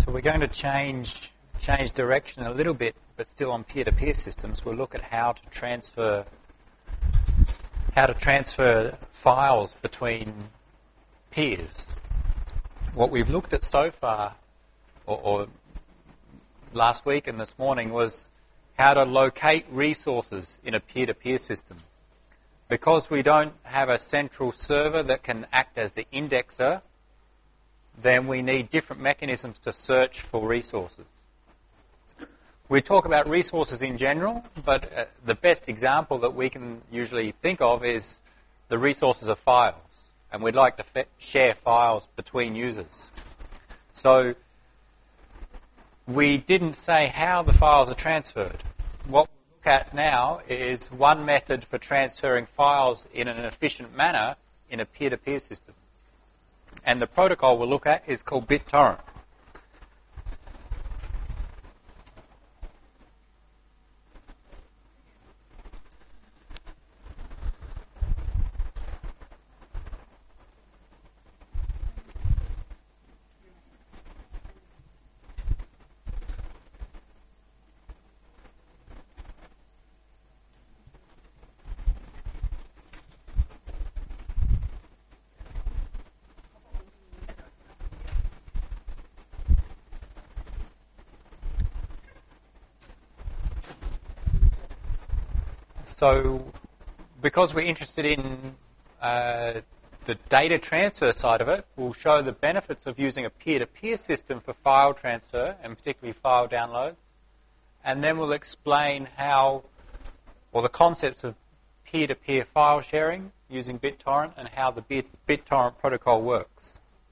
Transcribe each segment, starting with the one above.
So we're going to change direction a little bit, but still on peer-to-peer systems. We'll look at how to transfer files between peers. What we've looked at so far, or last week and this morning, was how to locate resources in a peer-to-peer system. Because we don't have a central server that can act as the indexer, then we need different mechanisms to search for resources. We talk about resources in general, but the best example that we can usually think of is the resources of files. And we'd like to share files between users. So we didn't say how the files are transferred. What we look at now is one method for transferring files in an efficient manner in a peer-to-peer system. And the protocol we'll look at is called BitTorrent. So, because we're interested in the data transfer side of it, we'll show the benefits of using a peer-to-peer system for file transfer, and particularly file downloads. And then we'll explain the concepts of peer-to-peer file sharing using BitTorrent and how the BitTorrent protocol works.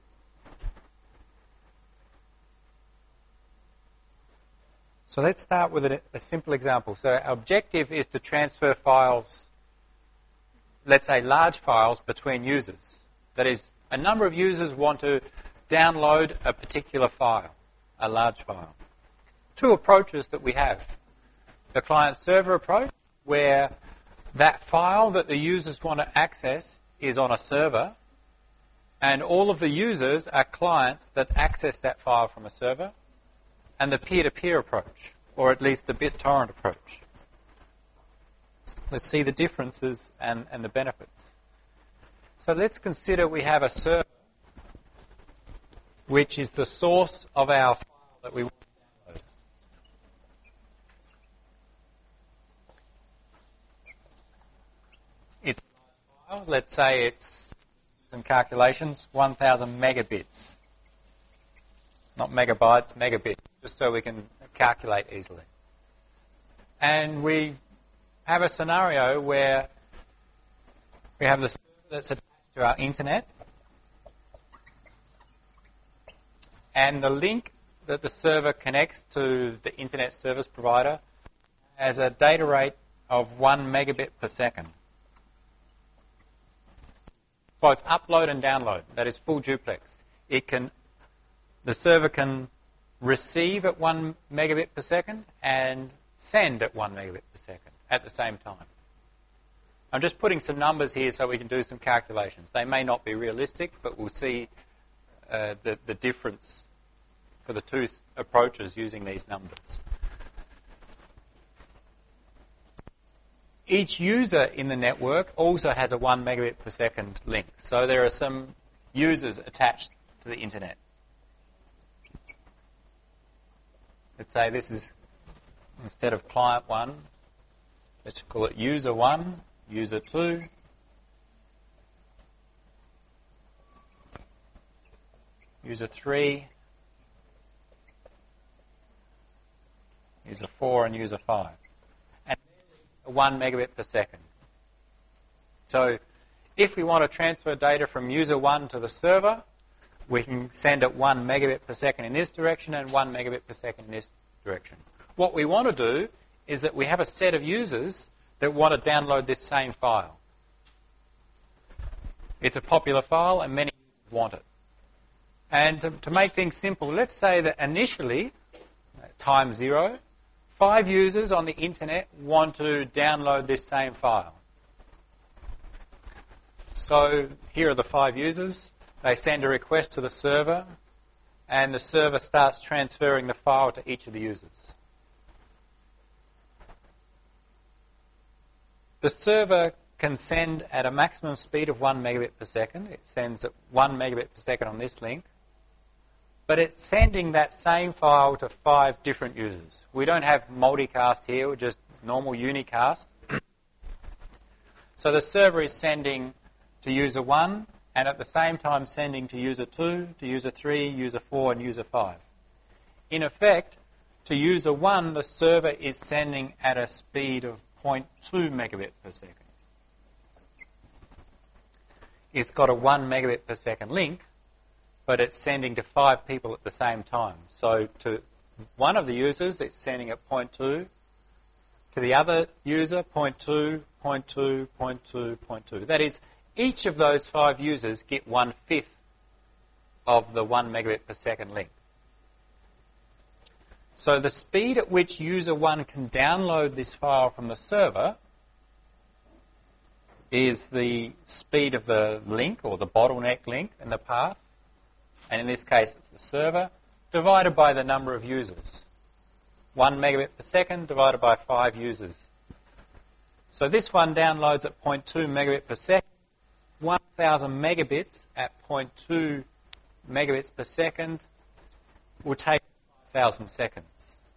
So let's start with a simple example. So our objective is to transfer files, let's say large files, between users. That is, a number of users want to download a particular file, a large file. Two approaches that we have. The client-server approach, where that file that the users want to access is on a server, and all of the users are clients that access that file from a server. And the peer-to-peer approach, or at least the BitTorrent approach. Let's see the differences and the benefits. So let's consider we have a server which is the source of our file that we want to download. It's a file, let's say it's, some calculations, 1,000 megabits. Not megabytes, megabits, just so we can calculate easily. And we have a scenario where we have the server that's attached to our internet, and the link that the server connects to the internet service provider has a data rate of 1 megabit per second. Both upload and download, that is full duplex. The server can receive at 1 megabit per second and send at 1 megabit per second at the same time. I'm just putting some numbers here so we can do some calculations. They may not be realistic, but we'll see the difference for the two approaches using these numbers. Each user in the network also has a 1 megabit per second link. So there are some users attached to the internet. Let's say this is, instead of client 1, let's call it user 1, user 2, user 3, user 4, and user 5. And 1 megabit per second. So if we want to transfer data from user 1 to the server, we can send at 1 megabit per second in this direction and 1 megabit per second in this direction. What we want to do is that we have a set of users that want to download this same file. It's a popular file and many users want it. And to make things simple, let's say that initially, time 0, 5 users on the internet want to download this same file. So here are the 5 users. They send a request to the server. and the server starts transferring the file to each of the users. The server can send at a maximum speed of 1 megabit per second. It sends at 1 megabit per second on this link. But it's sending that same file to 5 different users. We don't have multicast here, we're just normal unicast. So the server is sending to user 1 and at the same time sending to user 2, to user 3, user 4 and user 5. In effect, to user 1 the server is sending at a speed of 0.2 megabit per second. It's got a 1 megabit per second link, but it's sending to 5 people at the same time. So to one of the users, it's sending at 0.2. To the other user, 0.2, 0.2, 0.2, 0.2. That is, each of those 5 users get 1/5 of the 1 megabit per second link. So the speed at which user 1 can download this file from the server is the speed of the link, or the bottleneck link in the path, and in this case it's the server, divided by the number of users. 1 megabit per second divided by 5 users. So this one downloads at 0.2 megabit per second. 1,000 megabits at 0.2 megabits per second will take 5,000 seconds.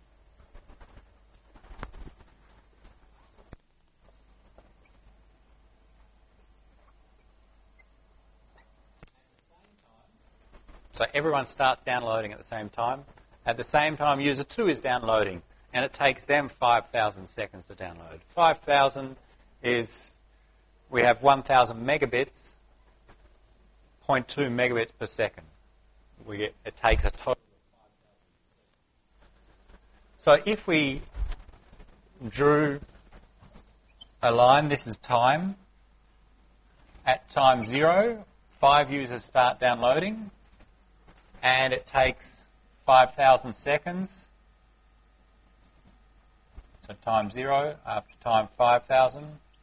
So everyone starts downloading at the same time. At the same time, user 2 is downloading, and it takes them 5,000 seconds to download. 5,000 is, we have 1,000 megabits, 0.2 megabits per second. It takes a total of 5,000 seconds. So if we drew a line, this is time. At time 0, 5 users start downloading, and it takes 5,000 seconds. So time 0 after time 5,000.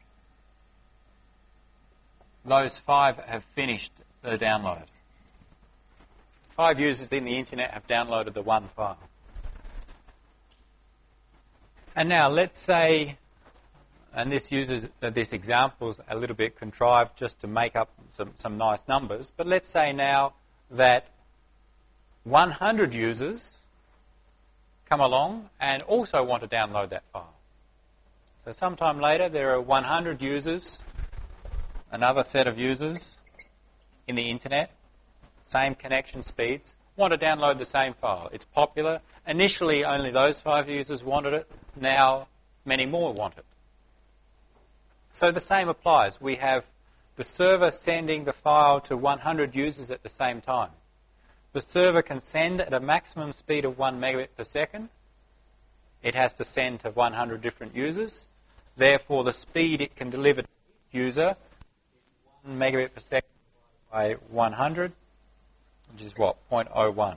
Those 5 have finished the download. 5 users in the internet have downloaded the one file. And now let's say, and this example's a little bit contrived just to make up some nice numbers, but let's say now that 100 users come along and also want to download that file. So sometime later there are 100 users, another set of users in the internet, same connection speeds, want to download the same file. It's popular. Initially only those 5 users wanted it, now many more want it. So the same applies. We have the server sending the file to 100 users at the same time. The server can send at a maximum speed of 1 megabit per second. It has to send to 100 different users. Therefore, the speed it can deliver to each user is 1 megabit per second by 100, which is what? 0.01.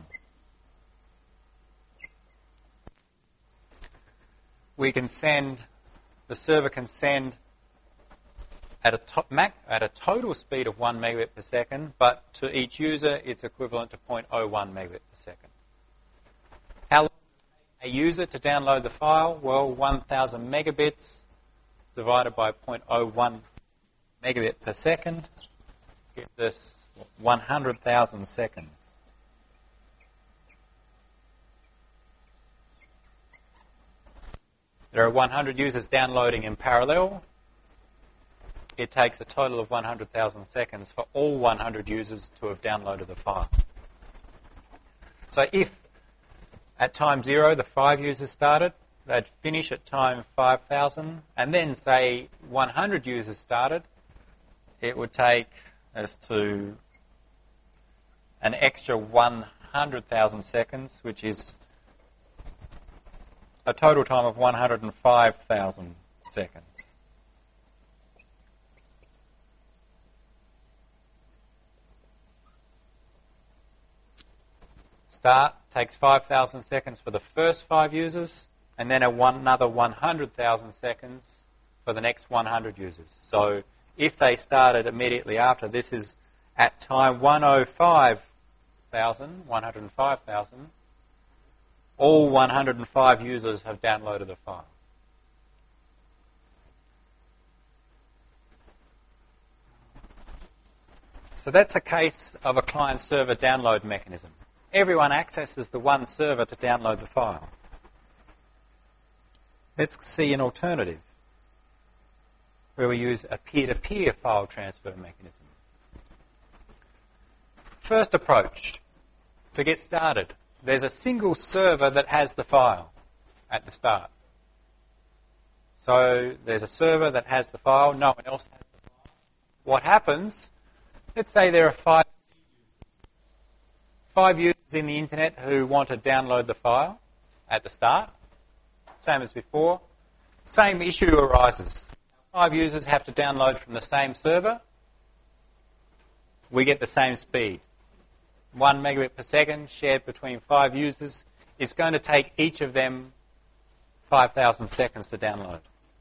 The server can send at a total speed of 1 megabit per second, but to each user it's equivalent to 0.01 megabit per second. How long does it take a user to download the file? Well, 1,000 megabits divided by 0.01 megabit per second gives us 100,000 seconds. There are 100 users downloading in parallel. It takes a total of 100,000 seconds for all 100 users to have downloaded the file. So if at time 0 the 5 users started, they'd finish at time 5,000, and then say 100 users started, it would take us to an extra 100,000 seconds, which is a total time of 105,000 seconds. Start takes 5,000 seconds for the first 5 users, and then another 100,000 seconds for the next 100 users. So if they started immediately after, this is at time 105 100,000, 105,000, all 105 users have downloaded the file. So that's a case of a client-server download mechanism. Everyone accesses the one server to download the file. Let's see an alternative where we use a peer-to-peer file transfer mechanism. First approach, to get started, there's a single server that has the file at the start. So there's a server that has the file, no one else has the file. What happens, let's say there are five users in the internet who want to download the file at the start. Same as before. Same issue arises. 5 users have to download from the same server. We get the same speed. 1 megabit per second shared between 5 users is going to take each of them 5,000 seconds to download.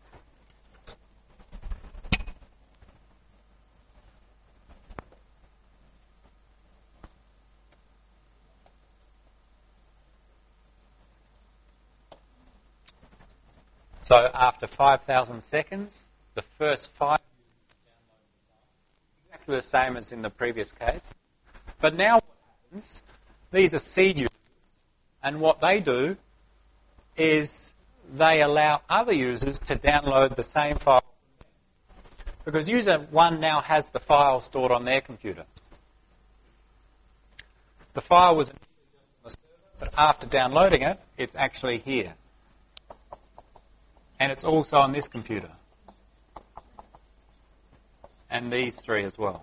So after 5,000 seconds, the first 5 users download the file, exactly the same as in the previous case. But now what happens, these are seed users, and what they do is they allow other users to download the same file. Because user 1 now has the file stored on their computer. The file was initially just on the server, but after downloading it, it's actually here. And it's also on this computer. And these 3 as well.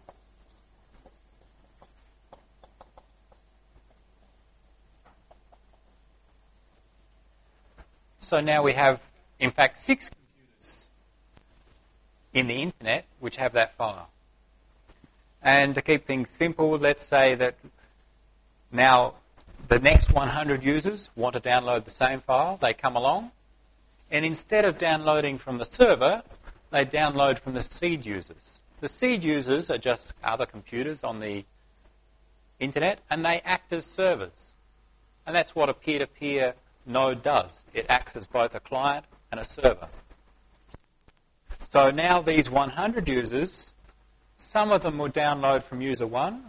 So now we have, in fact, 6 computers in the internet which have that file. And to keep things simple, let's say that now the next 100 users want to download the same file. They come along. And instead of downloading from the server, they download from the seed users. The seed users are just other computers on the internet, and they act as servers. And that's what a peer-to-peer node does. It acts as both a client and a server. So now these 100 users, some of them will download from user 1,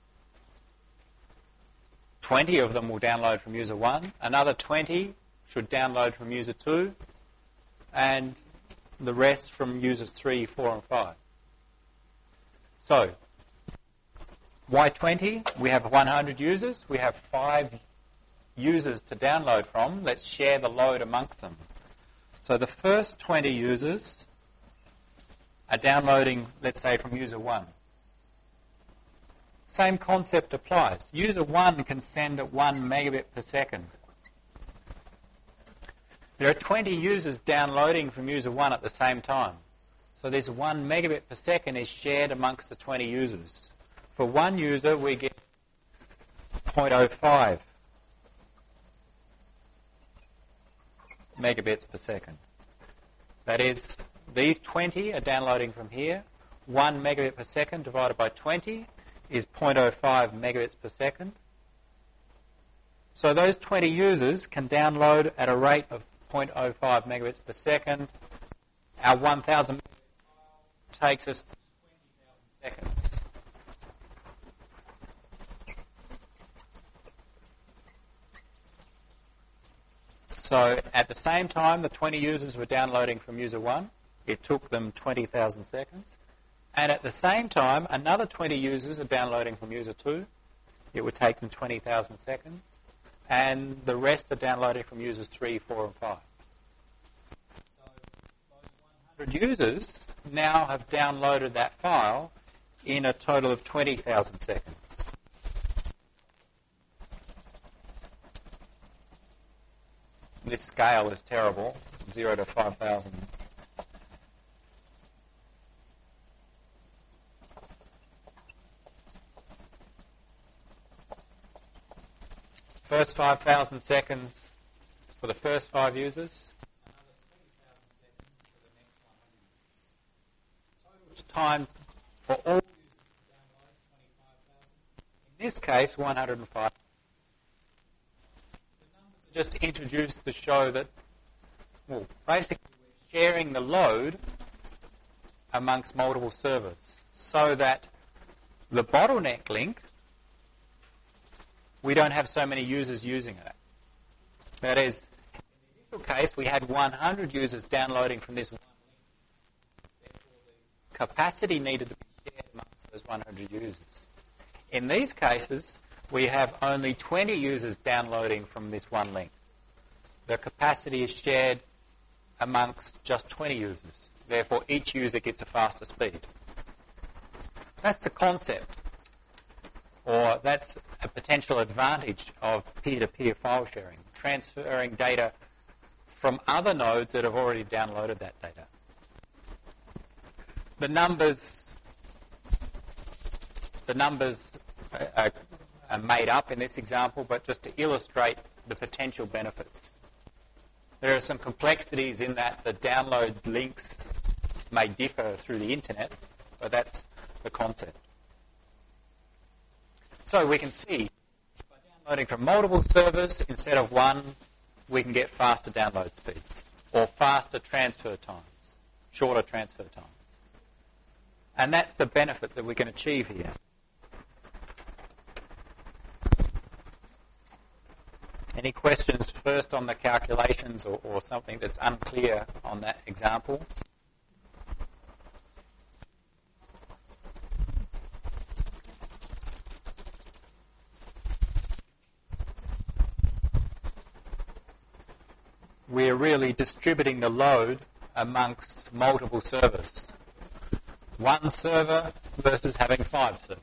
20 of them will download from user 1, another 20 should download from user 2, and the rest from users 3, 4, and 5. So, why 20? We have 100 users. We have 5 users to download from. Let's share the load amongst them. So the first 20 users are downloading, let's say, from user 1. Same concept applies. User 1 can send at 1 megabit per second. There are 20 users downloading from user 1 at the same time. So this 1 megabit per second is shared amongst the 20 users. For one user, we get 0.05 megabits per second. That is, these 20 are downloading from here. 1 megabit per second divided by 20 is 0.05 megabits per second. So those 20 users can download at a rate of 0.05 megabits per second. Our 1,000 megabit file takes us 20,000 seconds. So at the same time, the 20 users were downloading from user 1. It took them 20,000 seconds. And at the same time, another 20 users are downloading from user 2. It would take them 20,000 seconds. And the rest are downloading from users 3, 4, and 5. So those 100 users now have downloaded that file in a total of 20,000 seconds. This scale is terrible, 0 to 5,000. First 5,000 seconds for the first 5 users. Another 20,000 seconds for the next 100 users. Total time for all users to download 25,000. In In this case, 105. The numbers are just introduced to show that, well, basically we're sharing the load amongst multiple servers so that the bottleneck link, we don't have so many users using it. That is, in the initial case, we had 100 users downloading from this one link. Therefore, the capacity needed to be shared amongst those 100 users. In these cases, we have only 20 users downloading from this one link. The capacity is shared amongst just 20 users. Therefore, each user gets a faster speed. That's the concept, or that's a potential advantage of peer-to-peer file sharing, transferring data from other nodes that have already downloaded that data. The numbers are made up in this example, but just to illustrate the potential benefits. There are some complexities in that the download links may differ through the internet, but that's the concept. So we can see by downloading from multiple servers instead of one, we can get faster download speeds or faster transfer times, shorter transfer times. And that's the benefit that we can achieve here. Any questions first on the calculations or something that's unclear on that example? We're really distributing the load amongst multiple servers. One server versus having 5 servers.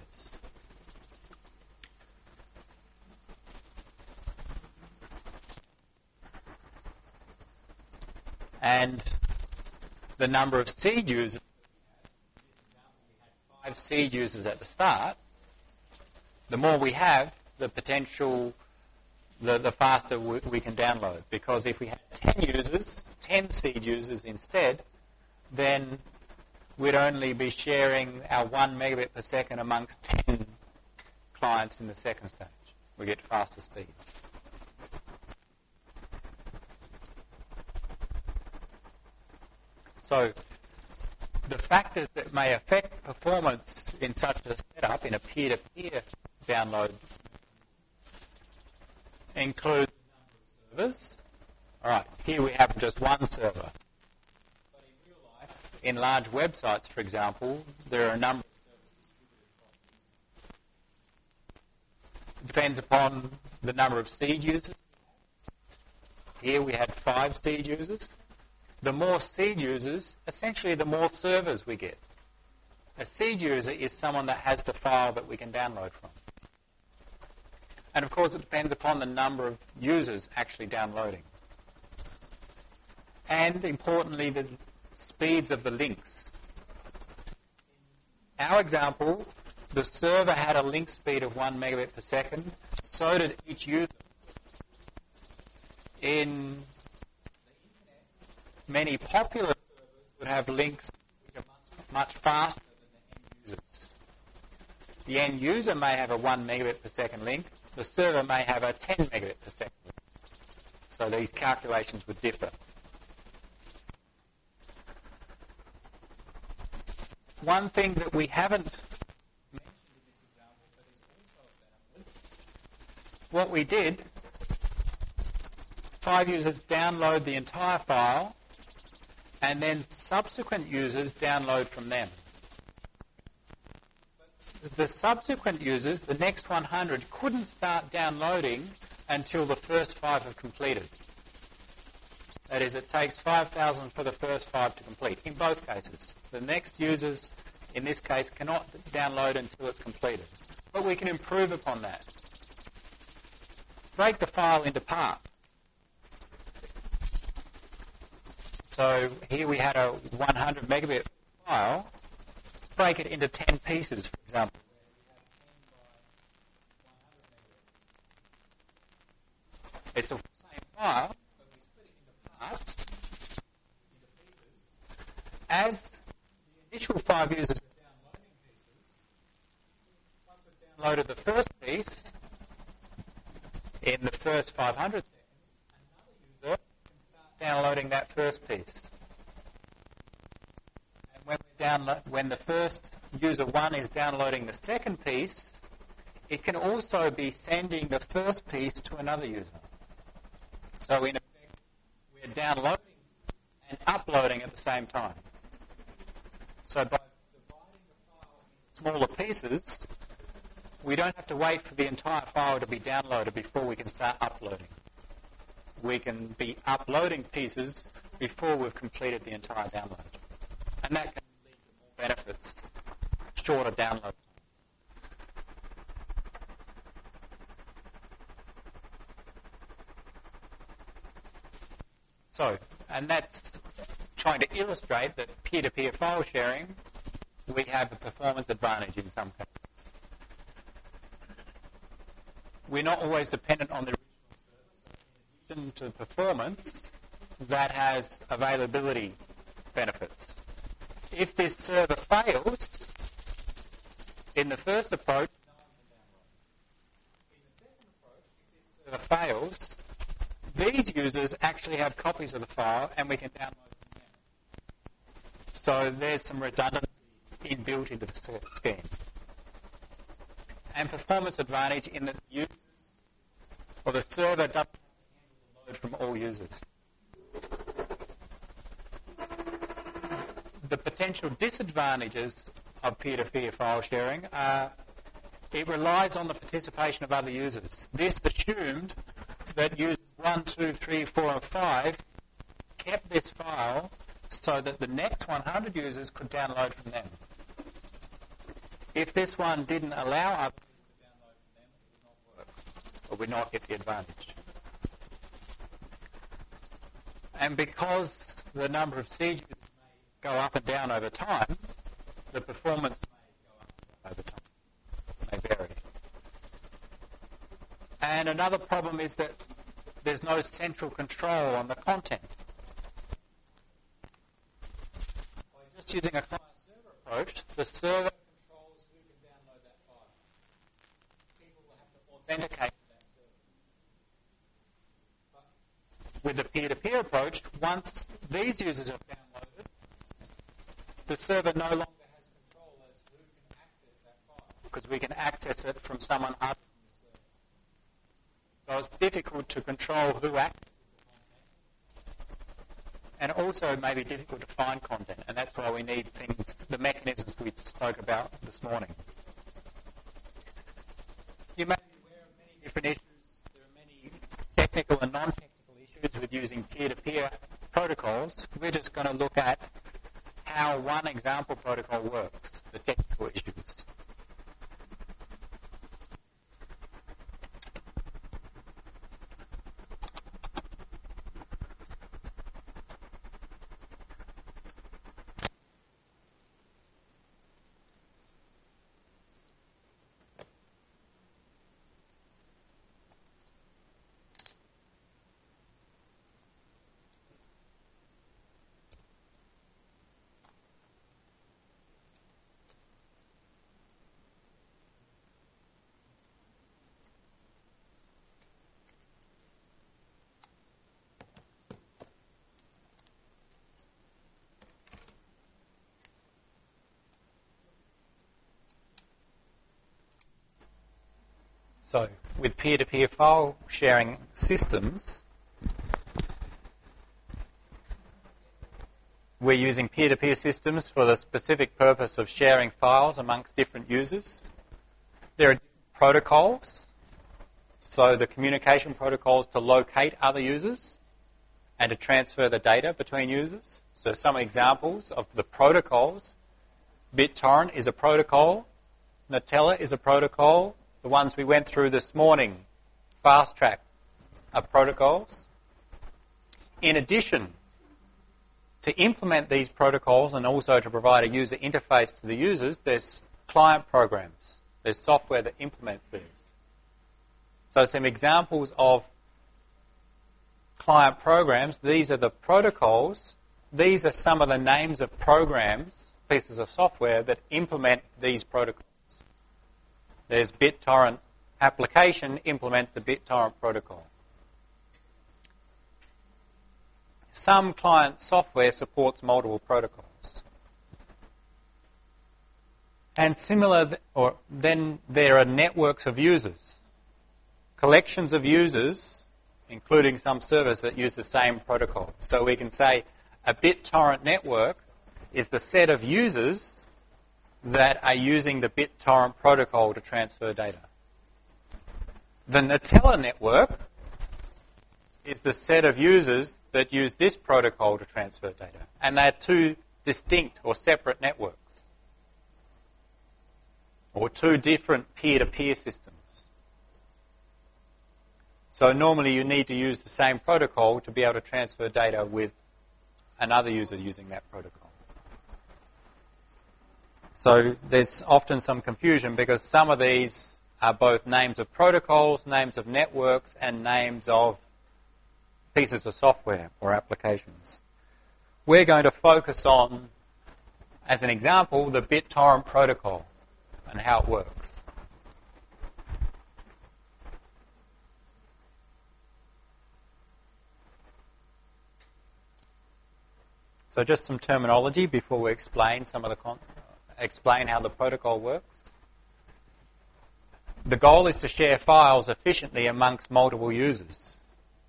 And the number of seed users, in this example we had 5 seed users at the start, the more we have, the potential, the faster we can download. Because if we had 10 users, 10 seed users instead, then we'd only be sharing our 1 megabit per second amongst 10 clients in the second stage. We get faster speeds. So the factors that may affect performance in such a setup, in a peer-to-peer download, include the number of servers. All right, here we have just one server. But in real life, in large websites, for example, there are a number of servers distributed across the internet. It depends upon the number of seed users. Here we had 5 seed users. The more seed users, essentially the more servers we get. A seed user is someone that has the file that we can download from. And of course it depends upon the number of users actually downloading. And importantly, the speeds of the links. In our example, the server had a link speed of 1 megabit per second, so did each user. In many popular servers would have links which are much faster than the end users. The end user may have a 1 megabit per second link. The server may have a 10 megabit per second link. So these calculations would differ. One thing that we haven't mentioned in this example but is also a benefit, what we did, 5 users download the entire file and then subsequent users download from them. But the subsequent users, the next 100, couldn't start downloading until the first 5 have completed. That is, it takes 5,000 for the first 5 to complete, in both cases. The next users, in this case, cannot download until it's completed. But we can improve upon that. Break the file into parts. So here we had a 100 megabit file. Break it into 10 pieces, for example. It's the same file, but we split it into parts, into pieces. As the initial 5 users are downloading pieces, once we've downloaded the first piece, 500 seconds, another user can start downloading that first piece. And when the first user 1 is downloading the second piece, it can also be sending the first piece to another user. So in effect, we're downloading and uploading at the same time. So by dividing the file into smaller pieces, we don't have to wait for the entire file to be downloaded before we can start uploading. We can be uploading pieces before we've completed the entire download. And that can lead to more benefits, shorter download times. So, and that's trying to illustrate that peer-to-peer file sharing, we have a performance advantage in some cases. We're not always dependent on the original server, so in addition to performance, that has availability benefits. If this server fails, in the first approach, no one can download. In the second approach, if this server fails, these users actually have copies of the file and we can download them. So there's some redundancy inbuilt into the scheme. And performance advantage in that users, or the server doesn't have to handle the load from all users. The potential disadvantages of peer-to-peer file sharing are it relies on the participation of other users. This assumed that users 1, 2, 3, 4, and 5 kept this file so that the next 100 users could download from them. If this one didn't allow other people to download from them, it would not work, or would not get the advantage. And because the number of siege users may go up and down over time, the performance may go up and down over time. It may vary. And another problem is that there's no central control on the content. By just using a client-server approach, the server controls who can download that file. People will have to authenticate to that server. But with the peer-to-peer approach, once these users have downloaded, the server no longer has control as to who can access that file, because we can access it from someone other. So it's difficult to control who accesses the content, and also it may be difficult to find content, and that's why we need things, the mechanisms we spoke about this morning. You may be aware of many different issues. There are many technical and non-technical issues with using peer-to-peer protocols. We're just going to look at how one example protocol works, the technical issues. So, with peer-to-peer file sharing systems, we're using peer-to-peer systems for the specific purpose of sharing files amongst different users. There are protocols, so the communication protocols to locate other users and to transfer the data between users. So some examples of the protocols. BitTorrent is a protocol. Gnutella is a protocol. The ones we went through this morning, FastTrack, are protocols. In addition, to implement these protocols and also to provide a user interface to the users, there's client programs. There's software that implements these. So some examples of client programs, these are the protocols. These are some of the names of programs, pieces of software that implement these protocols. There's BitTorrent application implements the BitTorrent protocol. some client software supports multiple protocols. And then there are networks of users, collections of users, including some servers that use the same protocol. So we can say a BitTorrent network is the set of users that are using the BitTorrent protocol to transfer data. The Gnutella network is the set of users that use this protocol to transfer data. And they're two distinct or separate networks, or two different peer-to-peer systems. So normally you need to use the same protocol to be able to transfer data with another user using that protocol. So there's often some confusion because some of these are both names of protocols, names of networks, and names of pieces of software or applications. We're going to focus on, as an example, the BitTorrent protocol and how it works. So just some terminology before we explain explain how the protocol works. The goal is to share files efficiently amongst multiple users.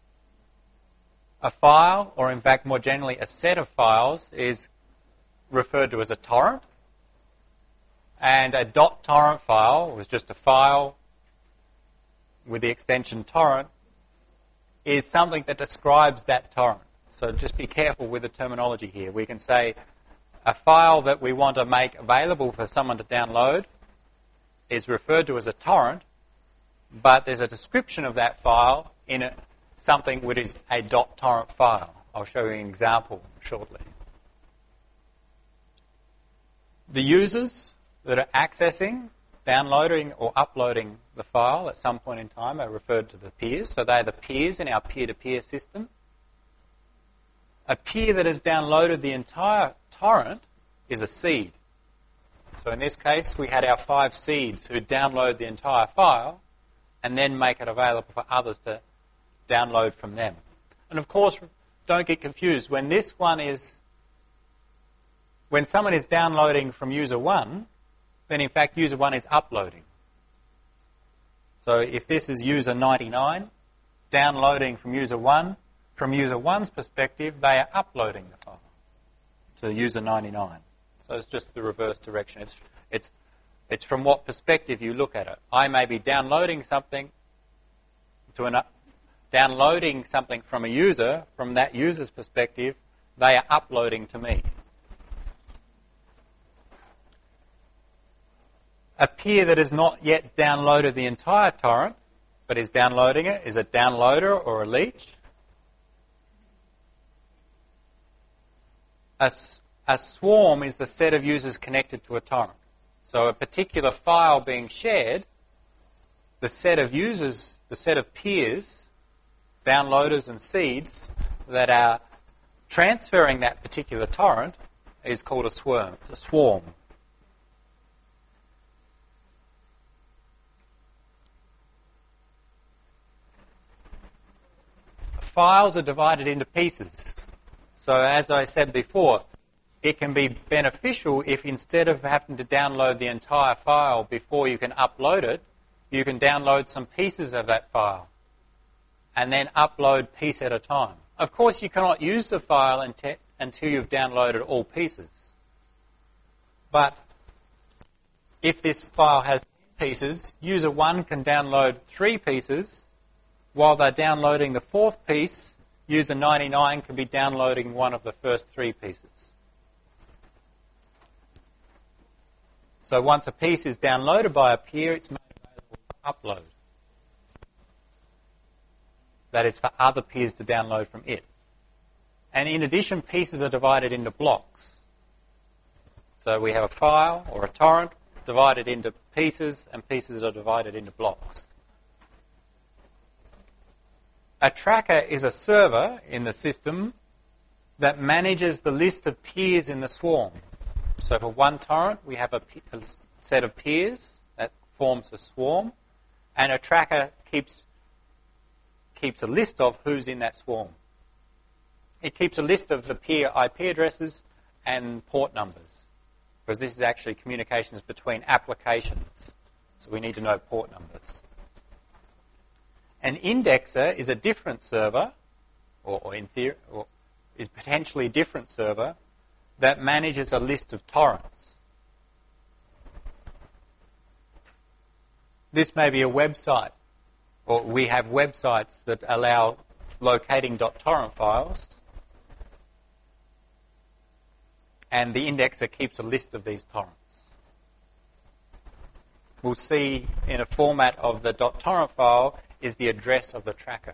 A file, or in fact more generally a set of files, is referred to as a torrent. And a .torrent file was just a file with the extension torrent, is something that describes that torrent. So just be careful with the terminology here. We can say a file that we want to make available for someone to download is referred to as a torrent, but there's a description of that file in something which is a .torrent file. I'll show you an example shortly. The users that are accessing, downloading or uploading the file at some point in time are referred to the peers. So they're the peers in our peer-to-peer system. A peer that has downloaded the entire torrent is a seed. So in this case, we had our 5 seeds who download the entire file and then make it available for others to download from them. And of course, don't get confused. When someone is downloading from user 1, then in fact user 1 is uploading. So if this is user 99, downloading from user 1, from user 1's perspective, they are uploading the file to user 99. So it's just the reverse direction. It's from what perspective you look at it. I may be downloading something from a user. From that user's perspective, they are uploading to me. A peer that has not yet downloaded the entire torrent, but is downloading it, is a downloader or a leech. A swarm is the set of users connected to a torrent. So a particular file being shared, the set of users, the set of peers, downloaders and seeds that are transferring that particular torrent is called a swarm. Files are divided into pieces. So as I said before, it can be beneficial if instead of having to download the entire file before you can upload it, you can download some pieces of that file and then upload piece at a time. Of course, you cannot use the file until you've downloaded all pieces. But if this file has 10 pieces, user 1 can download 3 pieces. While they're downloading the 4th piece, user 99 can be downloading one of the first 3 pieces. So once a piece is downloaded by a peer, it's made available for upload. That is for other peers to download from it. And in addition, pieces are divided into blocks. So we have a file or a torrent divided into pieces, and pieces are divided into blocks. A tracker is a server in the system that manages the list of peers in the swarm. So for one torrent, we have a set of peers that forms a swarm, and a tracker keeps a list of who's in that swarm. it keeps a list of the peer IP addresses and port numbers, because this is actually communications between applications. So we need to know port numbers. An indexer is a different server, or in theory, or is potentially a different server that manages a list of torrents. This may be a website, or we have websites that allow locating .torrent files, and the indexer keeps a list of these torrents. We'll see in a format of the .torrent file is the address of the tracker.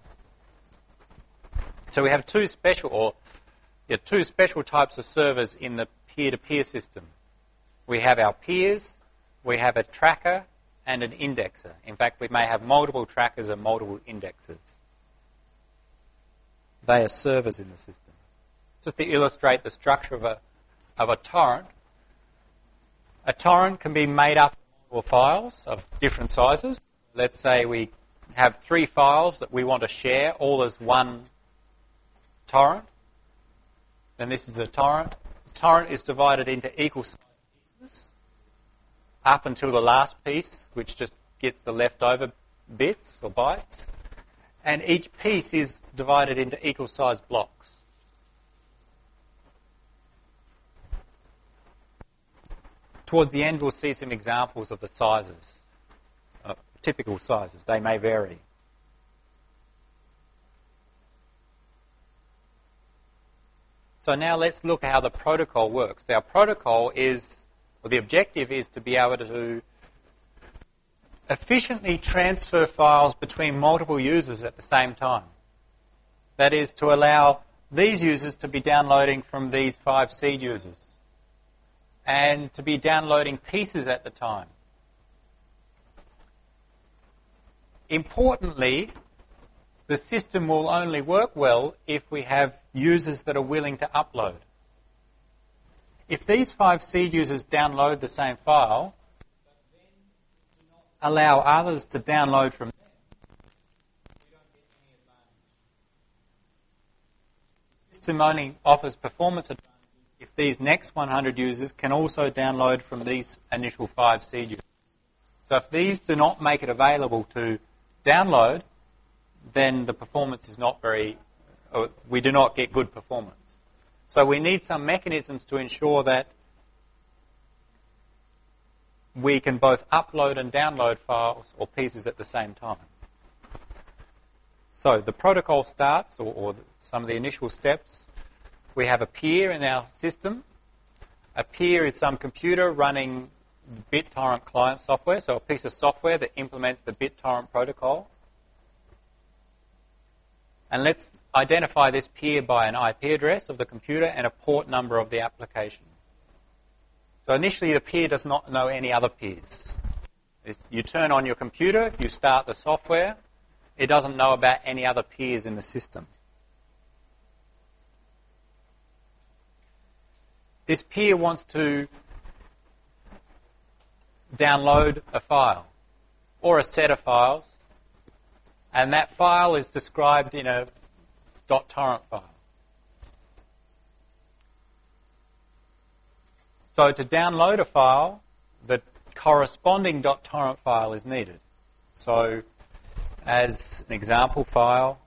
So we have two special types of servers in the peer-to-peer system. We have our peers, we have a tracker, and an indexer. In fact, we may have multiple trackers and multiple indexers. They are servers in the system. Just to illustrate the structure of a torrent, a torrent can be made up of files of different sizes. Let's say we have 3 files that we want to share all as one torrent. Then this is the torrent. The torrent is divided into equal sized pieces up until the last piece, which just gets the leftover bits or bytes. And each piece is divided into equal sized blocks. Towards the end, we'll see some examples of the sizes, typical sizes. They may vary. So now let's look at how the protocol works. Our protocol is, or the objective is to be able to efficiently transfer files between multiple users at the same time. That is, to allow these users to be downloading from these 5 seed users, and to be downloading pieces at the time. Importantly, the system will only work well if we have users that are willing to upload. If these 5 seed users download the same file, but then do not allow others to download from them, we don't get any advantage. The system only offers performance advantages if these next 100 users can also download from these initial 5 seed users. So if these do not make it available to download, then the performance is not we do not get good performance. So we need some mechanisms to ensure that we can both upload and download files or pieces at the same time. So the protocol starts, or some of the initial steps. We have a peer in our system. A peer is some computer running BitTorrent client software, so a piece of software that implements the BitTorrent protocol. And let's identify this peer by an IP address of the computer and a port number of the application. So initially the peer does not know any other peers. You turn on your computer, you start the software, it doesn't know about any other peers in the system. This peer wants to download a file or a set of files, and that file is described in a .torrent file. So to download a file, the corresponding .torrent file is needed. So as an example file,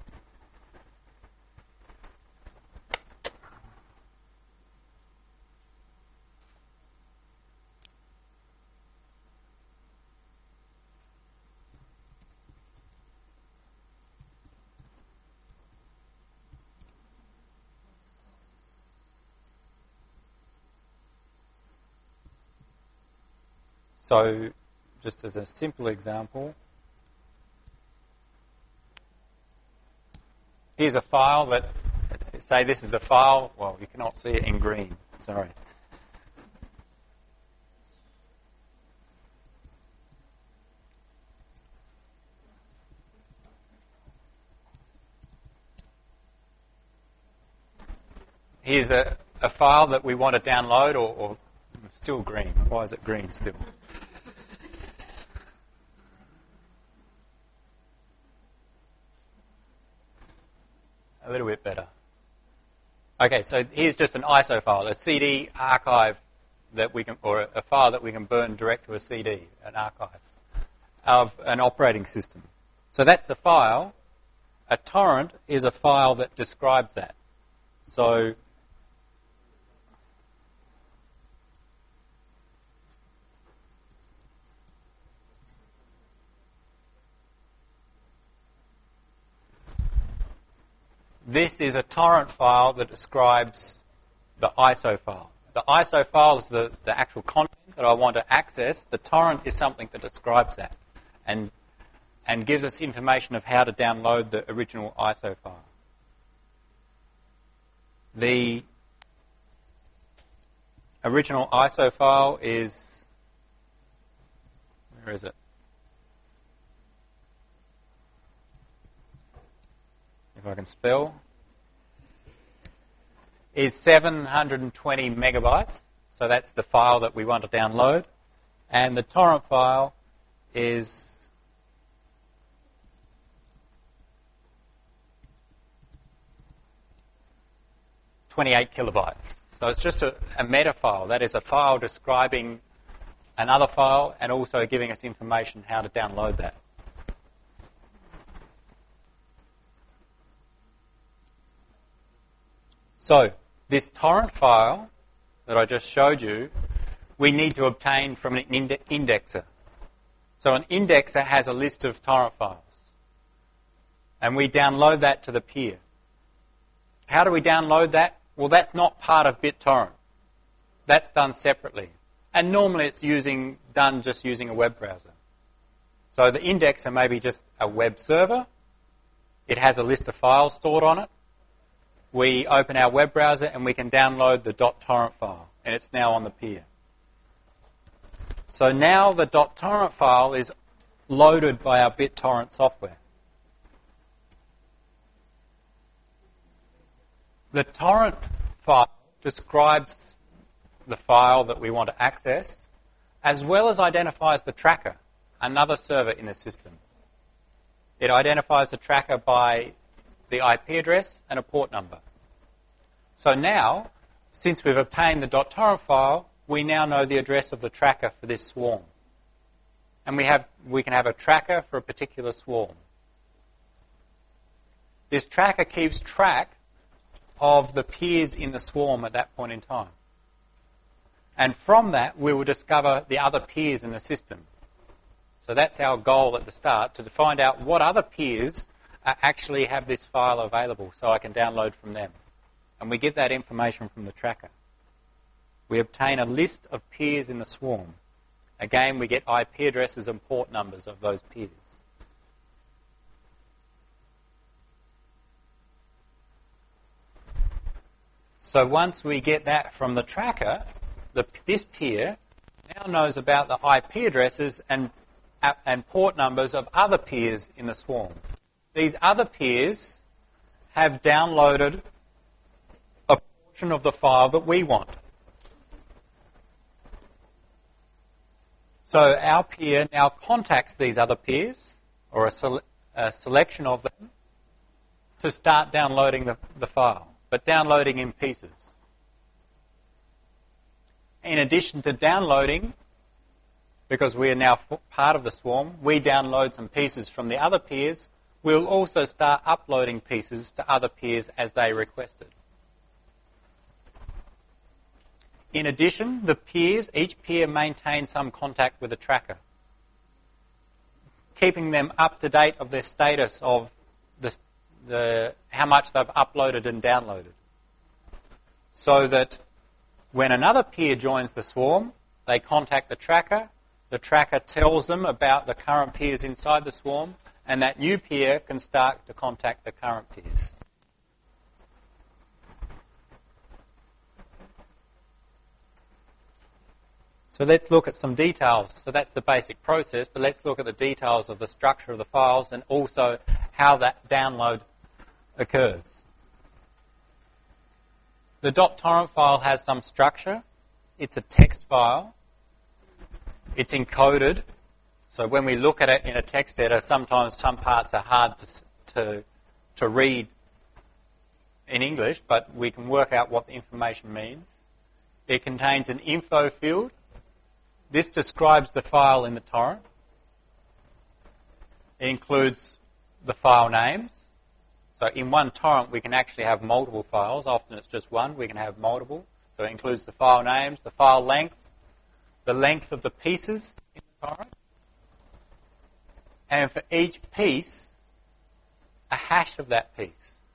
so just as a simple example, here's a file that, say this is the file, well, you cannot see it in green, sorry. Here's a file that we want to download, or still green. Why is it green still? A little bit better. Okay, so here's just an ISO file, a CD archive that we can, or a file that we can burn direct to a CD, an archive of an operating system. So that's the file. A torrent is a file that describes that. So this is a torrent file that describes the ISO file. The ISO file is the actual content that I want to access. The torrent is something that describes that and gives us information of how to download the original ISO file. The original ISO file is, where is it? If I can spell, is 720 megabytes. So that's the file that we want to download. And the torrent file is 28 kilobytes. So it's just a meta file. That is a file describing another file and also giving us information how to download that. So this torrent file that I just showed you, we need to obtain from an indexer. So an indexer has a list of torrent files. And we download that to the peer. How do we download that? Well, that's not part of BitTorrent. That's done separately. And normally it's done just using a web browser. So the indexer may be just a web server. It has a list of files stored on it. We open our web browser and we can download the .torrent file, and it's now on the peer. So now the .torrent file is loaded by our BitTorrent software. The torrent file describes the file that we want to access, as well as identifies the tracker, another server in the system. It identifies the tracker by the IP address and a port number. So now, since we've obtained the .torrent file, we now know the address of the tracker for this swarm. And we can have a tracker for a particular swarm. This tracker keeps track of the peers in the swarm at that point in time. And from that, we will discover the other peers in the system. So that's our goal at the start, to find out what other peers actually have this file available so I can download from them. And we get that information from the tracker. We obtain a list of peers in the swarm. Again, we get IP addresses and port numbers of those peers. So once we get that from the tracker, this peer now knows about the IP addresses and port numbers of other peers in the swarm. These other peers have downloaded a portion of the file that we want. So our peer now contacts these other peers, or a selection of them, to start downloading the file, but downloading in pieces. In addition to downloading, because we are now part of the swarm, we download some pieces from the other peers. We'll also start uploading pieces to other peers as they requested. In addition, each peer maintains some contact with the tracker, keeping them up to date of their status of how much they've uploaded and downloaded. So that when another peer joins the swarm, they contact the tracker tells them about the current peers inside the swarm, and that new peer can start to contact the current peers. So let's look at some details. So that's the basic process, but let's look at the details of the structure of the files and also how that download occurs. The .torrent file has some structure. It's a text file. It's encoded. So when we look at it in a text editor, sometimes some parts are hard to read in English, but we can work out what the information means. It contains an info field. This describes the file in the torrent. It includes the file names. So in one torrent we can actually have multiple files. Often it's just one. We can have multiple. So it includes the file names, the file length, the length of the pieces in the torrent. And for each piece, a hash of that piece.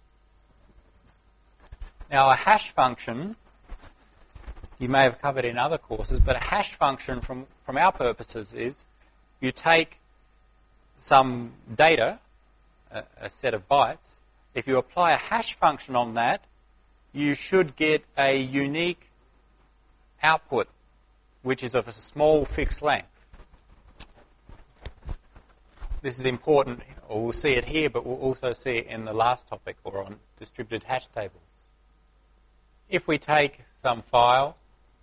Now a hash function, you may have covered in other courses, but a hash function from our purposes is you take some data, a set of bytes. If you apply a hash function on that, you should get a unique output, which is of a small fixed length. This is important, or we'll see it here, but we'll also see it in the last topic, or on distributed hash tables. If we take some file,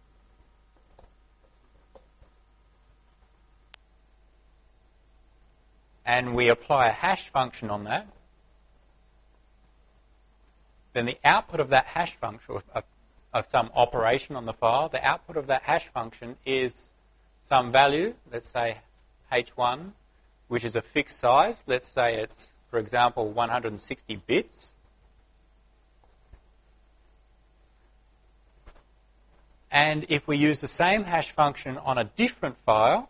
and we apply a hash function on that, then the output of that hash function, of some operation on the file, the output of that hash function is some value, let's say h1, which is a fixed size. Let's say it's, for example, 160 bits. And if we use the same hash function on a different file,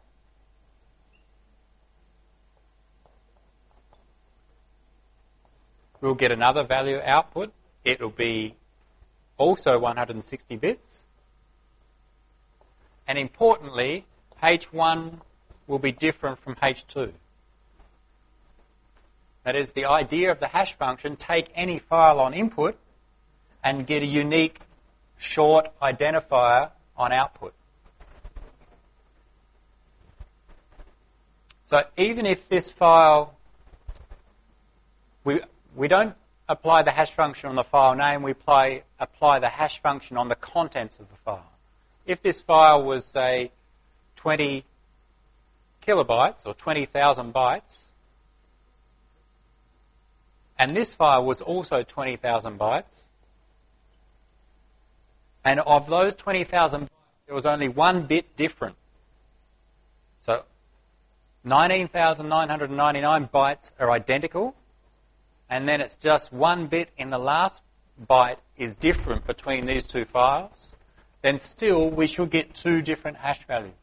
we'll get another value output. It will be also 160 bits. And importantly, H1 will be different from H2. That is, the idea of the hash function, take any file on input and get a unique short identifier on output. So even if this file, we don't apply the hash function on the file name, we apply the hash function on the contents of the file. If this file was, say, 20 kilobytes or 20,000 bytes, and this file was also 20,000 bytes, and of those 20,000 bytes, there was only one bit different. So 19,999 bytes are identical, and then it's just one bit in the last byte is different between these two files, then still we should get two different hash values.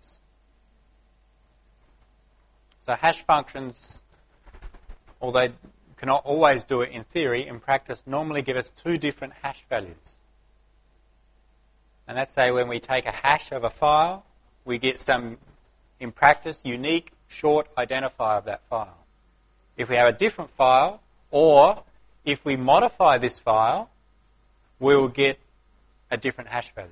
So hash functions, although they cannot always do it in theory, in practice normally give us two different hash values. And let's say when we take a hash of a file, we get some, in practice, unique short identifier of that file. If we have a different file, or if we modify this file, we will get a different hash value.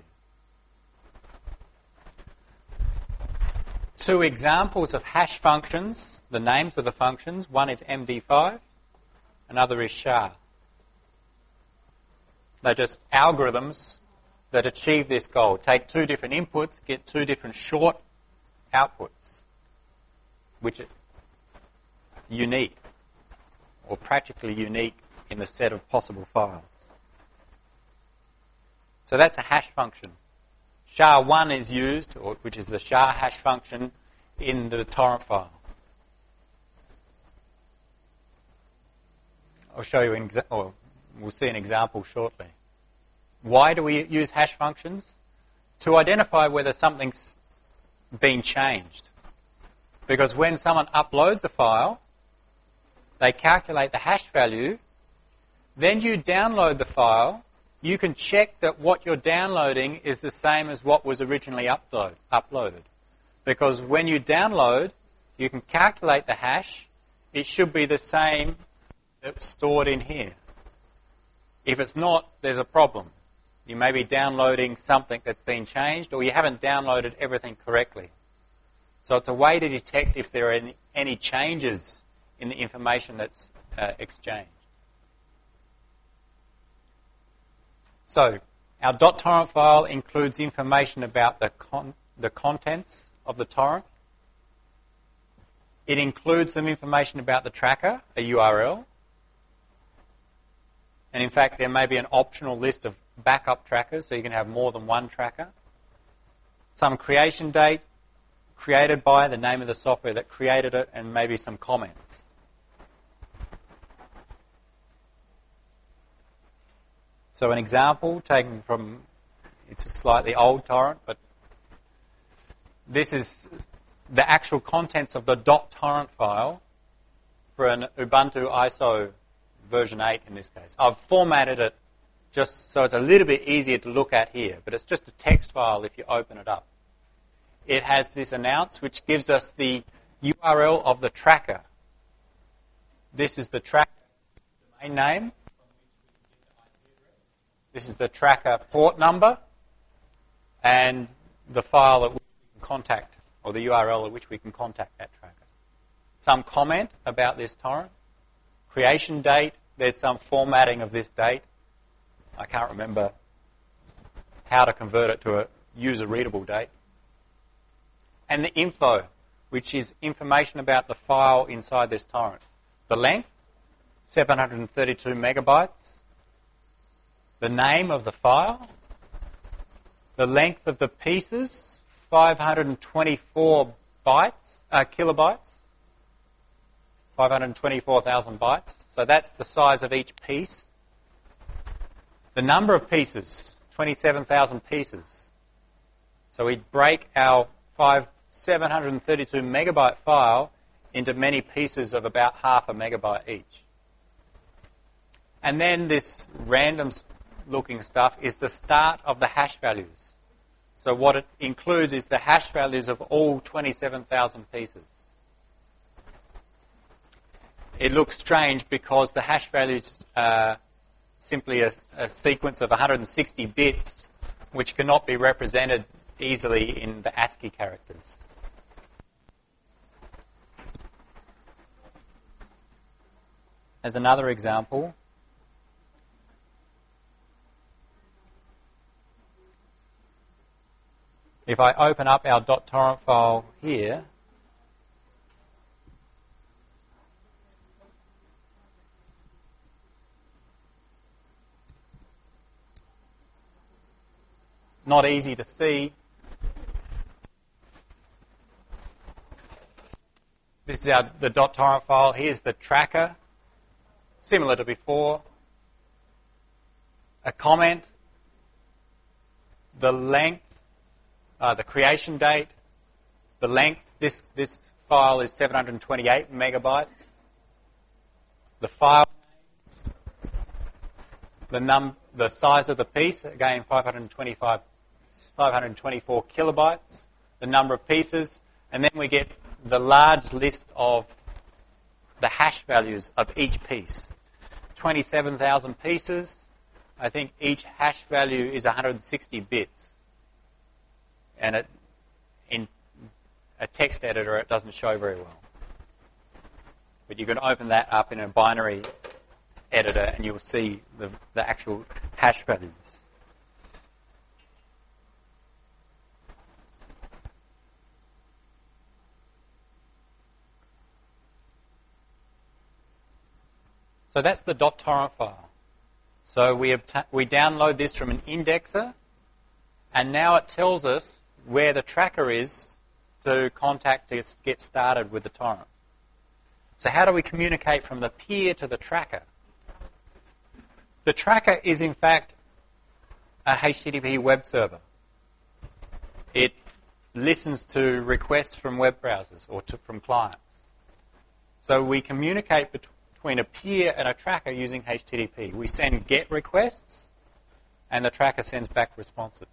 Two examples of hash functions, the names of the functions. One is MD5, another is SHA. They're just algorithms that achieve this goal. Take two different inputs, get two different short outputs, which are unique, or practically unique in the set of possible files. So that's a hash function. SHA-1 is used, which is the SHA hash function, in the torrent file. I'll show you, or we'll see an example shortly. Why do we use hash functions? To identify whether something's been changed. Because when someone uploads a file, they calculate the hash value, then you download the file, you can check that what you're downloading is the same as what was originally uploaded. Because when you download, you can calculate the hash, it should be the same that was stored in here. If it's not, there's a problem. You may be downloading something that's been changed, or you haven't downloaded everything correctly. So it's a way to detect if there are any changes in the information that's exchanged. So our .torrent file includes information about the contents of the torrent. It includes some information about the tracker, a URL. And in fact, there may be an optional list of backup trackers, so you can have more than one tracker. Some creation date, created by, the name of the software that created it, and maybe some comments. So an example taken from, it's a slightly old torrent, but this is the actual contents of the .torrent file for an Ubuntu ISO version 8 in this case. I've formatted it just so it's a little bit easier to look at here, but it's just a text file if you open it up. It has this announce, which gives us the URL of the tracker. This is the tracker domain name. This is the tracker port number and the file that we can contact, or the URL at which we can contact that tracker. Some comment about this torrent. Creation date, there's some formatting of this date. I can't remember how to convert it to a user-readable date. And the info, which is information about the file inside this torrent. The length, 732 megabytes. The name of the file. The length of the pieces, 524 kilobytes. 524,000 bytes. So that's the size of each piece. The number of pieces, 27,000 pieces. So we break our 732 megabyte file into many pieces of about half a megabyte each. And then this random looking stuff is the start of the hash values. So what it includes is the hash values of all 27,000 pieces. It looks strange because the hash values are simply a sequence of 160 bits which cannot be represented easily in the ASCII characters. As another example, if I open up our .torrent file here, not easy to see. This is the .torrent file. Here's the tracker, similar to before. A comment, the length, the creation date, the length. This file is 728 megabytes. The file name, the size of the piece, again 524 kilobytes, the number of pieces, and then we get the large list of the hash values of each piece. 27,000 pieces. I think each hash value is 160 bits. And in a text editor, it doesn't show very well. But you can open that up in a binary editor and you'll see the actual hash values. So that's the .torrent file. So we download this from an indexer, and now it tells us where the tracker is to contact to get started with the torrent. So how do we communicate from the peer to the tracker? The tracker is in fact a HTTP web server. It listens to requests from web browsers or from clients. So we communicate between a peer and a tracker using HTTP. We send GET requests, and the tracker sends back responses.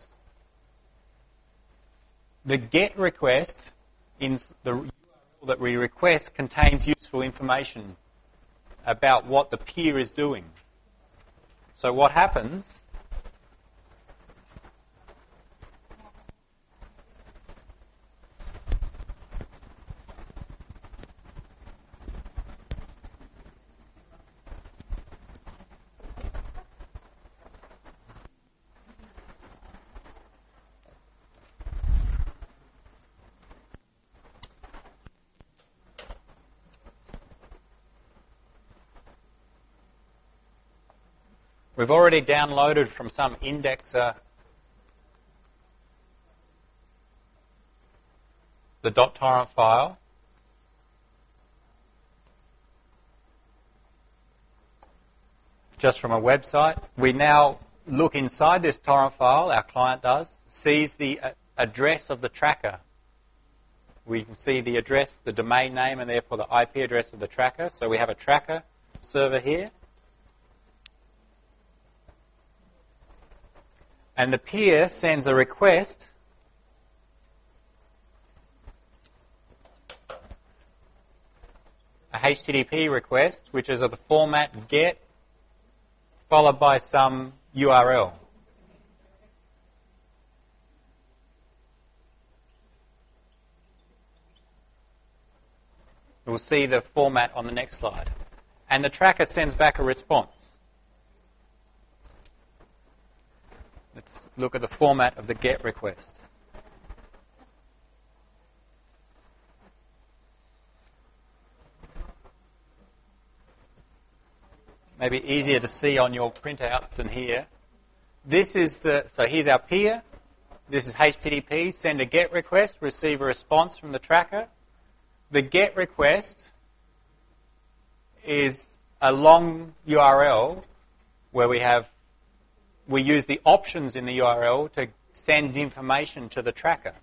The GET request, in the URL that we request, contains useful information about what the peer is doing. So what happens We've already downloaded from some indexer the .torrent file. Just from a website. We now look inside this torrent file, our client does, sees the address of the tracker. We can see the address, the domain name, and therefore the IP address of the tracker. So we have a tracker server here. And the peer sends a request a HTTP request, which is of the format GET followed by some URL. We'll see the format on the next slide. And the tracker sends back a response. Let's look at the format of the GET request. Maybe easier to see on your printouts than here. So here's our peer. This is HTTP. Send a GET request, receive a response from the tracker. The GET request is a long URL where we use the options in the URL to send information to the tracker.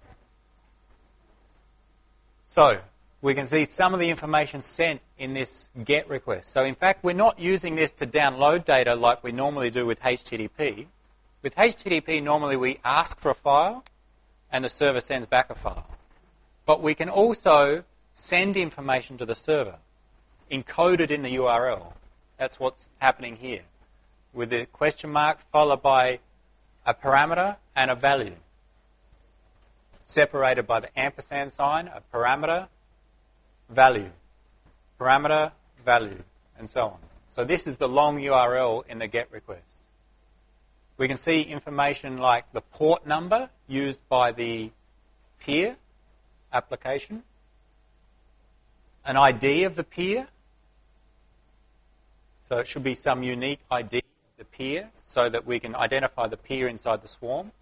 So we can see some of the information sent in this GET request. So in fact, we're not using this to download data like we normally do with HTTP. With HTTP, normally we ask for a file and the server sends back a file. But we can also send information to the server, encoded in the URL. That's what's happening here, with the question mark followed by a parameter and a value, separated by the ampersand sign, a parameter, value, parameter, value, and so on. So this is the long URL in the GET request. We can see information like the port number used by the peer application, an ID of the peer. So it should be some unique ID of the peer so that we can identify the peer inside the swarm.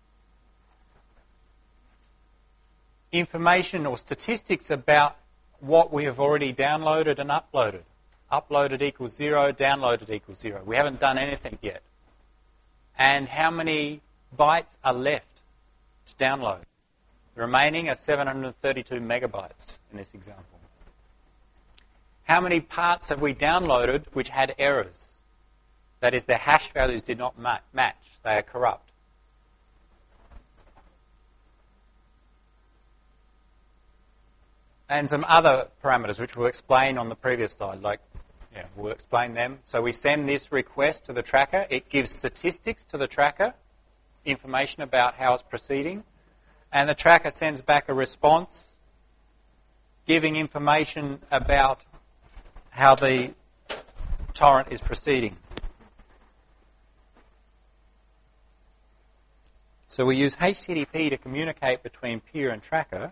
Information or statistics about what we have already downloaded and uploaded. Uploaded equals 0, downloaded equals 0. We haven't done anything yet. And how many bytes are left to download? The remaining are 732 megabytes in this example. How many parts have we downloaded which had errors? That is, their hash values did not match. They are corrupt. And some other parameters which we'll explain on the previous slide, we'll explain them. So we send this request to the tracker. It gives statistics to the tracker, information about how it's proceeding. And the tracker sends back a response giving information about how the torrent is proceeding. So we use HTTP to communicate between peer and tracker.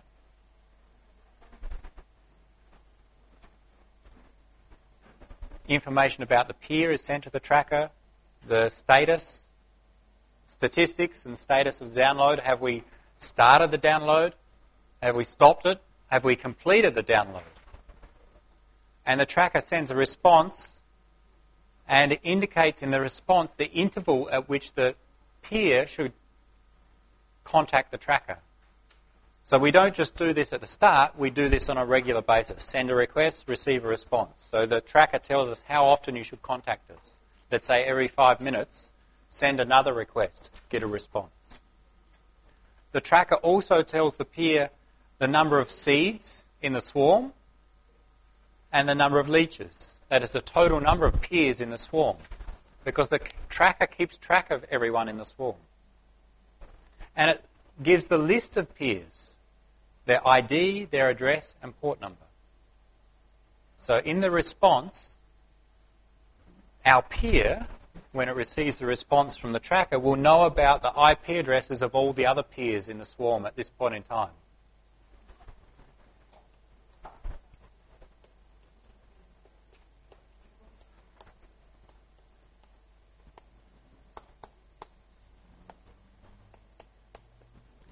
Information about the peer is sent to the tracker. The status, statistics and status of the download. Have we started the download? Have we stopped it? Have we completed the download? And the tracker sends a response and it indicates in the response the interval at which the peer should contact the tracker. So we don't just do this at the start, we do this on a regular basis. Send a request, receive a response. So the tracker tells us how often you should contact us. Let's say every 5 minutes, send another request, get a response. The tracker also tells the peer the number of seeds in the swarm and the number of leeches. That is the total number of peers in the swarm, because the tracker keeps track of everyone in the swarm. And it gives the list of peers, their ID, their address, and port number. So in the response, our peer, when it receives the response from the tracker, will know about the IP addresses of all the other peers in the swarm at this point in time.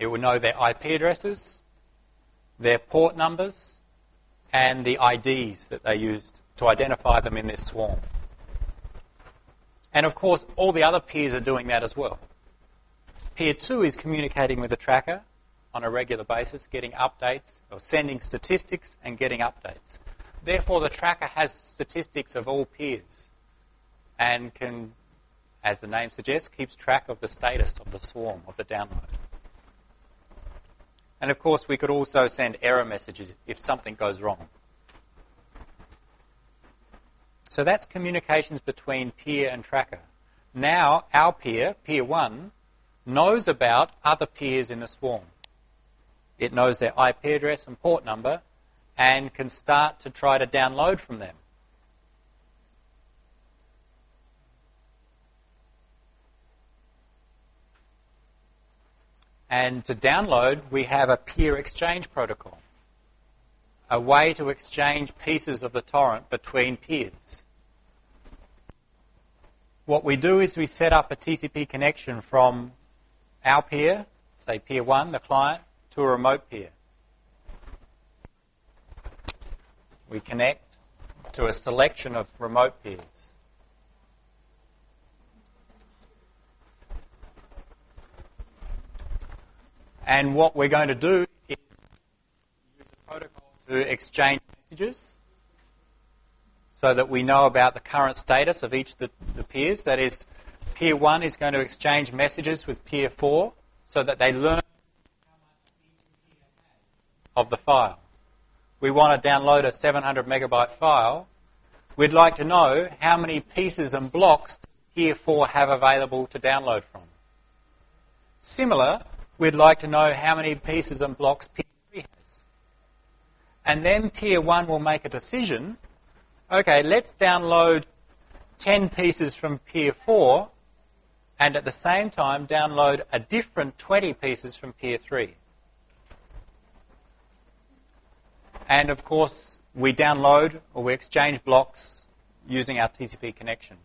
It will know their IP addresses, their port numbers, and the IDs that they used to identify them in this swarm. And of course, all the other peers are doing that as well. Peer 2 is communicating with the tracker on a regular basis, getting updates, or sending statistics and getting updates. Therefore, the tracker has statistics of all peers and can, as the name suggests, keeps track of the status of the swarm, of the download. And of course, we could also send error messages if something goes wrong. So that's communications between peer and tracker. Now, our peer, peer 1, knows about other peers in the swarm. It knows their IP address and port number and can start to try to download from them. And to download, we have a peer exchange protocol, a way to exchange pieces of the torrent between peers. What we do is we set up a TCP connection from our peer, say peer 1, the client, to a remote peer. We connect to a selection of remote peers. And what we're going to do is use a protocol to exchange messages so that we know about the current status of each of the peers. That is, peer 1 is going to exchange messages with peer 4 so that they learn how much each peer has of the file. We want to download a 700 megabyte file. We'd like to know how many pieces and blocks peer 4 have available to download from. Similar, we'd like to know how many pieces and blocks peer 3 has. And then peer 1 will make a decision. Okay, let's download 10 pieces from peer 4 and at the same time download a different 20 pieces from peer 3. And of course, we download or we exchange blocks using our TCP connection.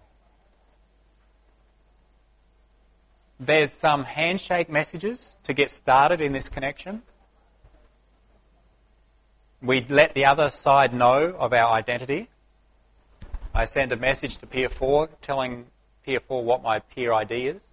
There's some handshake messages to get started in this connection. We let the other side know of our identity. I send a message to peer 4 telling peer 4 what my peer ID is.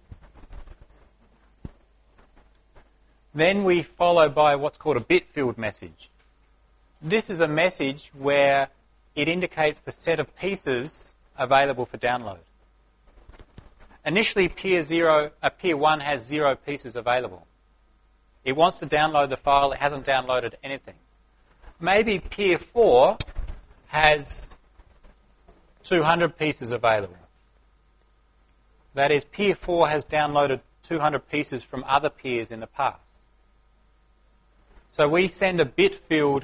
Then we follow by what's called a bit field message. This is a message where it indicates the set of pieces available for download. Initially, peer 1 has 0 pieces available. It wants to download the file. It hasn't downloaded anything. Maybe peer 4 has 200 pieces available. That is, peer 4 has downloaded 200 pieces from other peers in the past. So we send a bit field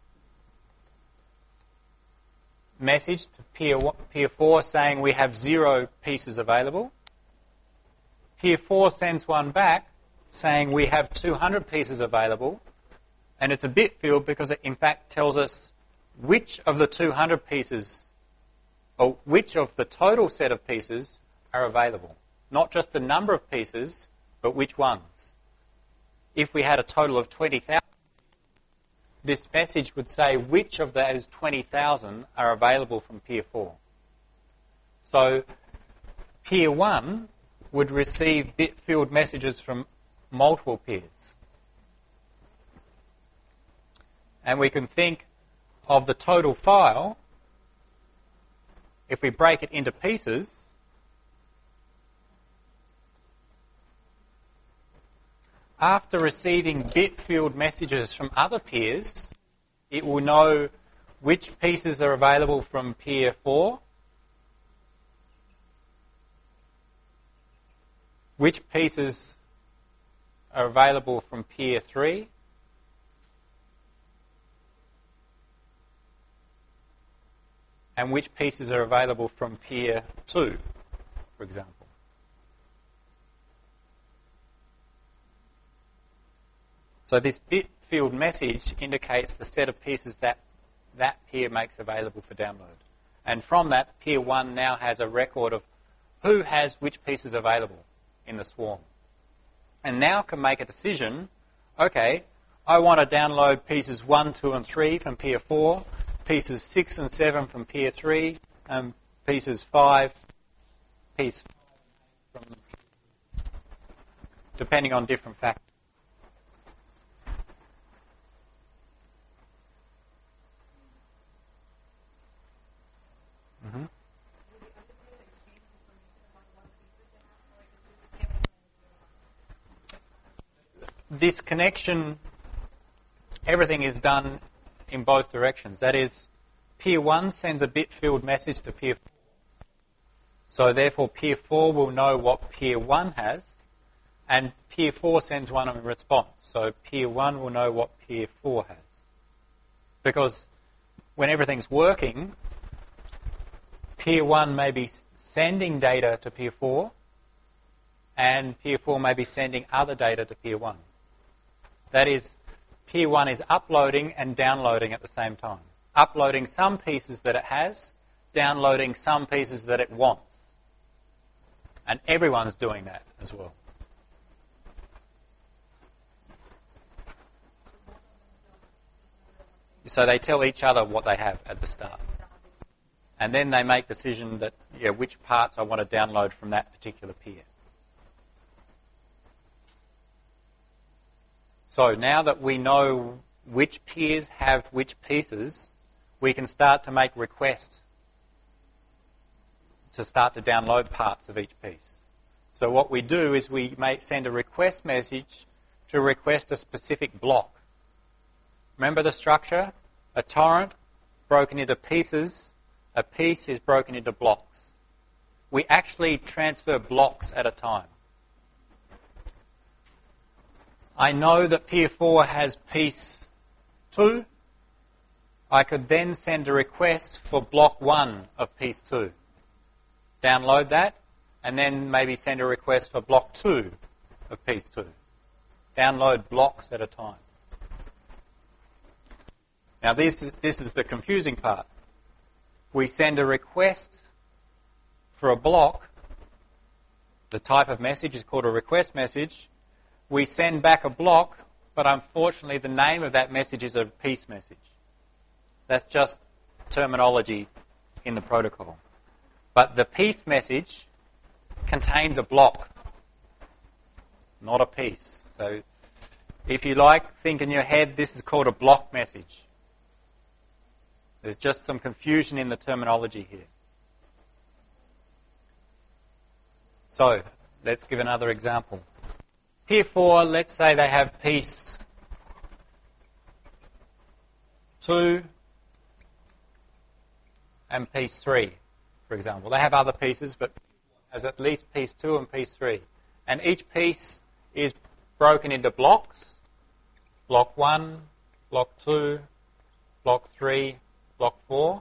message to peer 4 saying we have 0 pieces available. Peer 4 sends one back saying we have 200 pieces available, and it's a bit field because it in fact tells us which of the 200 pieces, or which of the total set of pieces are available. Not just the number of pieces, but which ones. If we had a total of 20,000, this message would say which of those 20,000 are available from peer 4. So peer 1 would receive bit field messages from multiple peers. And we can think of the total file, if we break it into pieces, after receiving bit field messages from other peers, it will know which pieces are available from peer 4, which pieces are available from peer 3, and which pieces are available from peer 2, for example. So this bit field message indicates the set of pieces that that peer makes available for download. And from that, peer 1 now has a record of who has which pieces available in the swarm. And now can make a decision okay, I want to download pieces 1, 2 and 3 from peer 4, pieces 6 and 7 from peer 3, and pieces 5, piece 5 from, depending on different factors. Mm-hmm. This connection, everything is done in both directions. That is, peer 1 sends a bit-filled message to peer 4. So therefore, peer 4 will know what peer 1 has, and peer 4 sends one in response. So peer 1 will know what peer 4 has. Because when everything's working, peer 1 may be sending data to peer 4, and peer 4 may be sending other data to peer 1. That is, peer 1 is uploading and downloading at the same time. Uploading some pieces that it has, downloading some pieces that it wants. And everyone's doing that as well. So they tell each other what they have at the start. And then they make decision that, which parts I want to download from that particular peer. So now that we know which peers have which pieces, we can start to make requests to start to download parts of each piece. So what we do is we may send a request message to request a specific block. Remember the structure? A torrent broken into pieces. A piece is broken into blocks. We actually transfer blocks at a time. I know that peer 4 has piece 2. I could then send a request for block 1 of piece 2. Download that, and then maybe send a request for block 2 of piece 2. Download blocks at a time. Now this is the confusing part. We send a request for a block. The type of message is called a request message. We send back a block, but unfortunately the name of that message is a piece message. That's just terminology in the protocol. But the piece message contains a block, not a piece. So if you like, think in your head, this is called a block message. There's just some confusion in the terminology here. So let's give another example. Peer 4, let's say they have piece 2 and piece 3, for example. They have other pieces, but has at least piece 2 and piece 3. And each piece is broken into blocks. Block 1, block 2, block 3, block 4.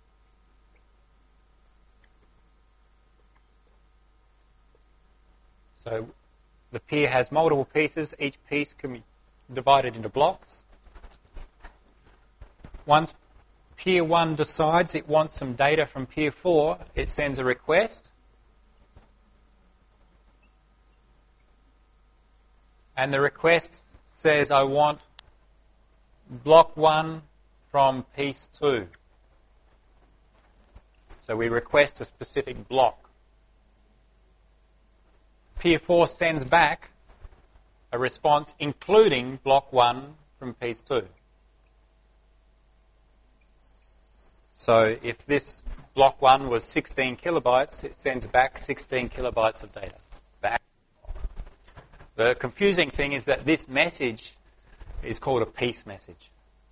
So the peer has multiple pieces. Each piece can be divided into blocks. Once peer 1 decides it wants some data from peer 4, it sends a request. And the request says, I want block 1 from piece 2. So we request a specific block. Peer 4 sends back a response including block 1 from piece 2. So if this block 1 was 16 kilobytes, it sends back 16 kilobytes of data. Back. The confusing thing is that this message is called a piece message,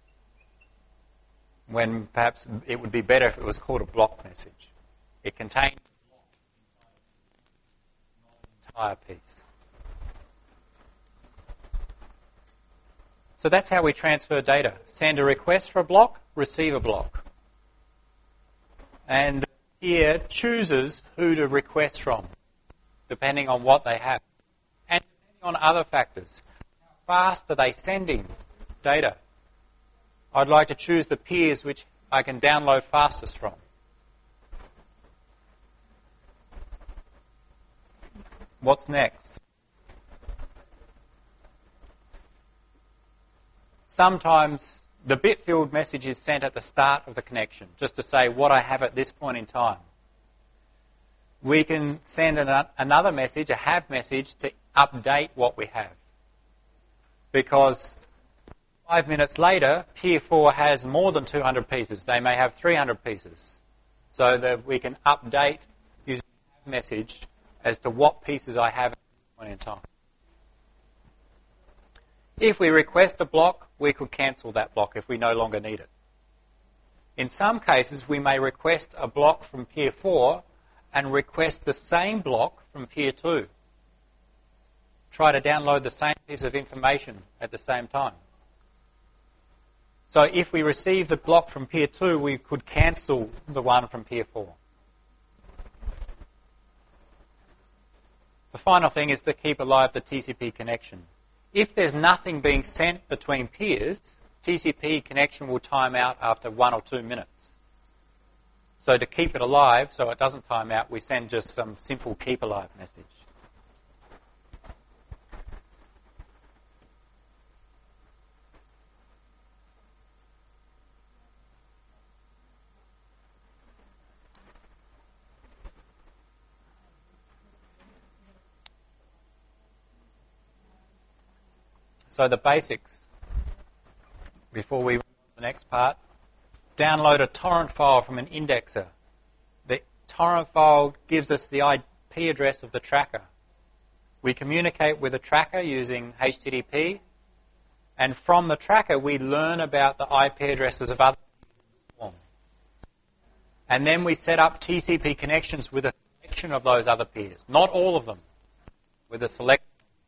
when perhaps it would be better if it was called a block message. It contains an entire piece. So that's how we transfer data. Send a request for a block, receive a block. And here chooses who to request from, depending on what they have. And depending on other factors. How fast are they sending data? I'd like to choose the peers which I can download fastest from. What's next? sometimes the bit field message is sent at the start of the connection, just to say what I have at this point in time. We can send another message, a have message, to update what we have. Because 5 minutes later, Peer 4 has more than 200 pieces. They may have 300 pieces. So that we can update using a have message as to what pieces I have at this point in time. If we request a block, we could cancel that block if we no longer need it. In some cases, we may request a block from Peer 4 and request the same block from Peer 2. Try to download the same piece of information at the same time. So if we receive the block from Peer 2, we could cancel the one from Peer 4. The final thing is to keep alive the TCP connection. If there's nothing being sent between peers, TCP connection will time out after 1 or 2 minutes. So to keep it alive, so it doesn't time out, we send just some simple keep alive message. So the basics, before we move to the next part, download a torrent file from an indexer. The torrent file gives us the IP address of the tracker. We communicate with the tracker using HTTP, and from the tracker we learn about the IP addresses of other peers. And then we set up TCP connections with a selection of those other peers. Not all of them, with a selection.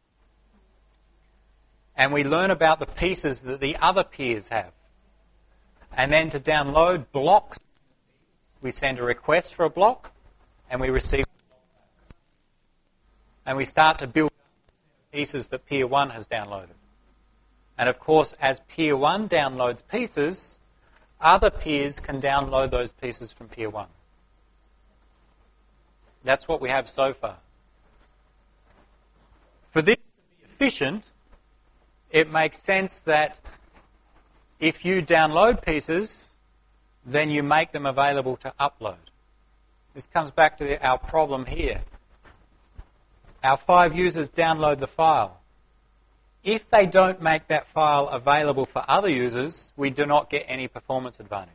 And we learn about the pieces that the other peers have. And then to download blocks, we send a request for a block, and we receive a block back. And we start to build pieces that Peer 1 has downloaded. And of course, as Peer 1 downloads pieces, other peers can download those pieces from Peer 1. That's what we have so far. For this to be efficient, it makes sense that if you download pieces, then you make them available to upload. This comes back to our problem here. Our 5 users download the file. If they don't make that file available for other users, we do not get any performance advantage.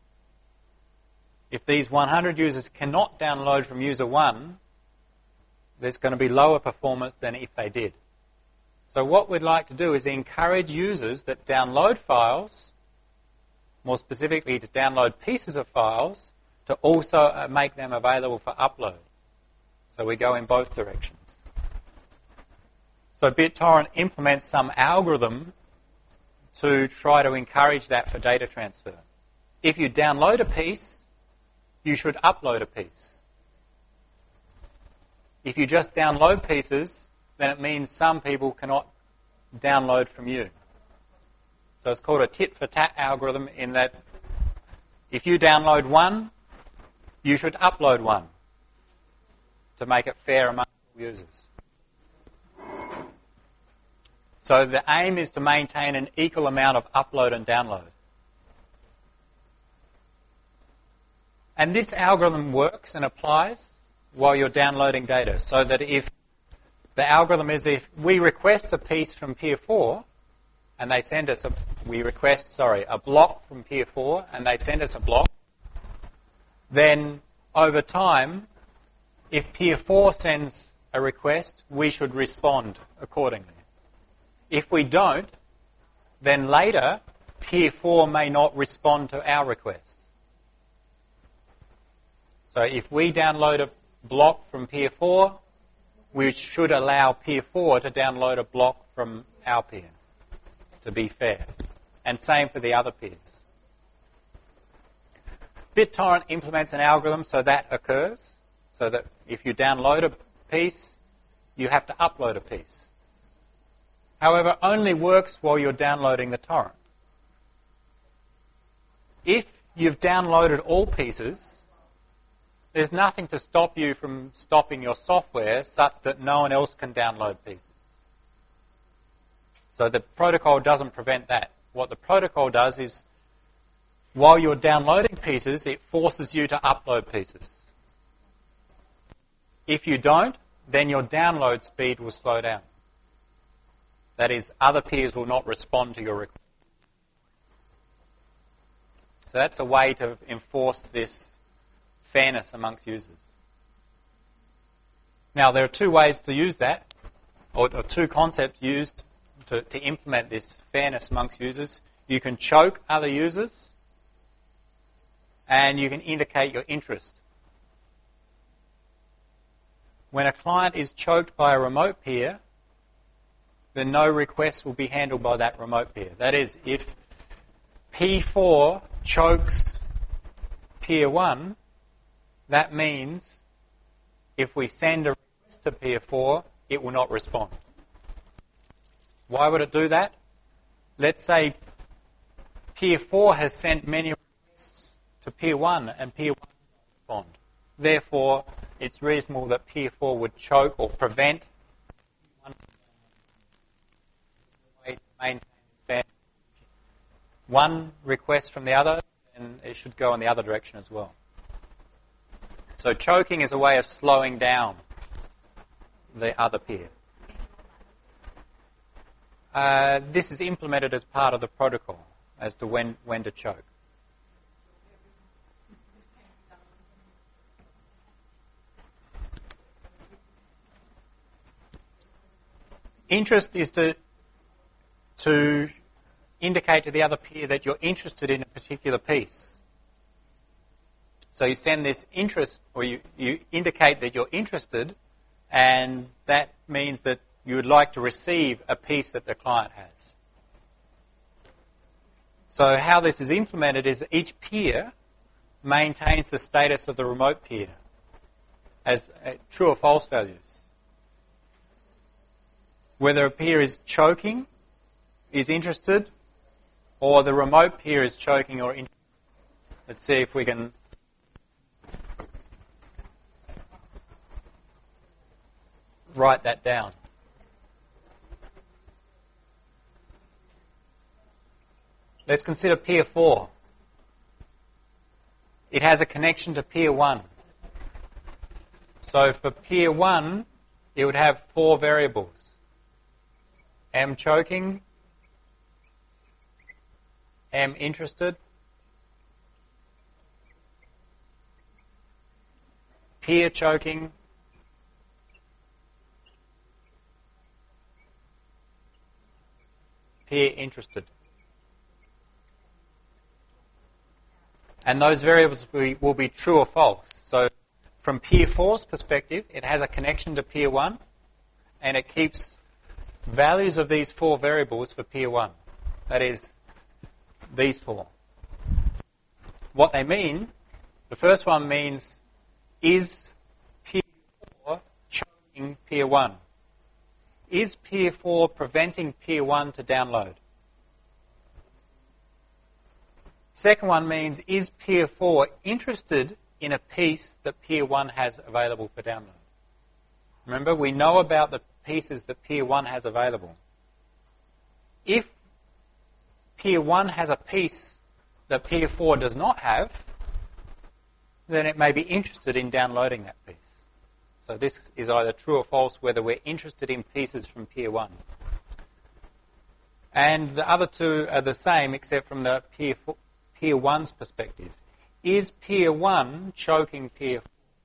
If these 100 users cannot download from user 1, there's going to be lower performance than if they did. So what we'd like to do is encourage users that download files, more specifically to download pieces of files, to also make them available for upload. So we go in both directions. So BitTorrent implements some algorithm to try to encourage that for data transfer. If you download a piece, you should upload a piece. If you just download pieces, then it means some people cannot download from you. So it's called a tit-for-tat algorithm in that if you download one, you should upload one to make it fair among users. So the aim is to maintain an equal amount of upload and download. And this algorithm works and applies while you're downloading data, so that if the algorithm is if we request a piece from Peer 4 and they send us a block from Peer 4 and they send us a block, then over time, if Peer 4 sends a request, we should respond accordingly. If we don't, then later Peer 4 may not respond to our request. So if we download a block from Peer 4, we should allow Peer 4 to download a block from our peer, to be fair. And same for the other peers. BitTorrent implements an algorithm so that occurs, so that if you download a piece, you have to upload a piece. However, only works while you're downloading the torrent. If you've downloaded all pieces, there's nothing to stop you from stopping your software such that no one else can download pieces. So the protocol doesn't prevent that. what the protocol does is, while you're downloading pieces, it forces you to upload pieces. If you don't, then your download speed will slow down. That is, other peers will not respond to your request. So that's a way to enforce this fairness amongst users. Now, there are two ways to use that, or two concepts used to implement this fairness amongst users. You can choke other users, and you can indicate your interest. When a client is choked by a remote peer, then no request will be handled by that remote peer. That is, if P4 chokes peer 1, that means if we send a request to peer 4, it will not respond. Why would it do that? Let's say peer 4 has sent many requests to peer 1 and peer 1 does not respond. Therefore, it's reasonable that peer 4 would choke or prevent way to maintain fairness. One request from the other, and it should go in the other direction as well. So choking is a way of slowing down the other peer. This is implemented as part of the protocol as to when to choke. Interest is to indicate to the other peer that you're interested in a particular piece. So you send this interest, or you indicate that you're interested, and that means that you would like to receive a piece that the client has. So how this is implemented is each peer maintains the status of the remote peer as true or false values. Whether a peer is choking, is interested, or the remote peer is choking or interested. Let's see if we can write that down. Let's consider peer 4. It has a connection to peer 1. So for peer 1, it would have 4 variables. M choking, M interested, peer choking, peer interested. And those variables will be true or false. So from peer 4's perspective, it has a connection to peer 1, and it keeps values of these 4 variables for peer 1. That is, these 4. What they mean, the first one means, is peer 4 choking peer 1? Is peer 4 preventing peer 1 to download? Second one means, is peer 4 interested in a piece that peer 1 has available for download? Remember, we know about the pieces that peer 1 has available. If peer 1 has a piece that peer 4 does not have, then it may be interested in downloading that piece. So this is either true or false, whether we're interested in pieces from peer 1. And the other two are the same, except from the peer 1's perspective. Is peer 1 choking peer 4?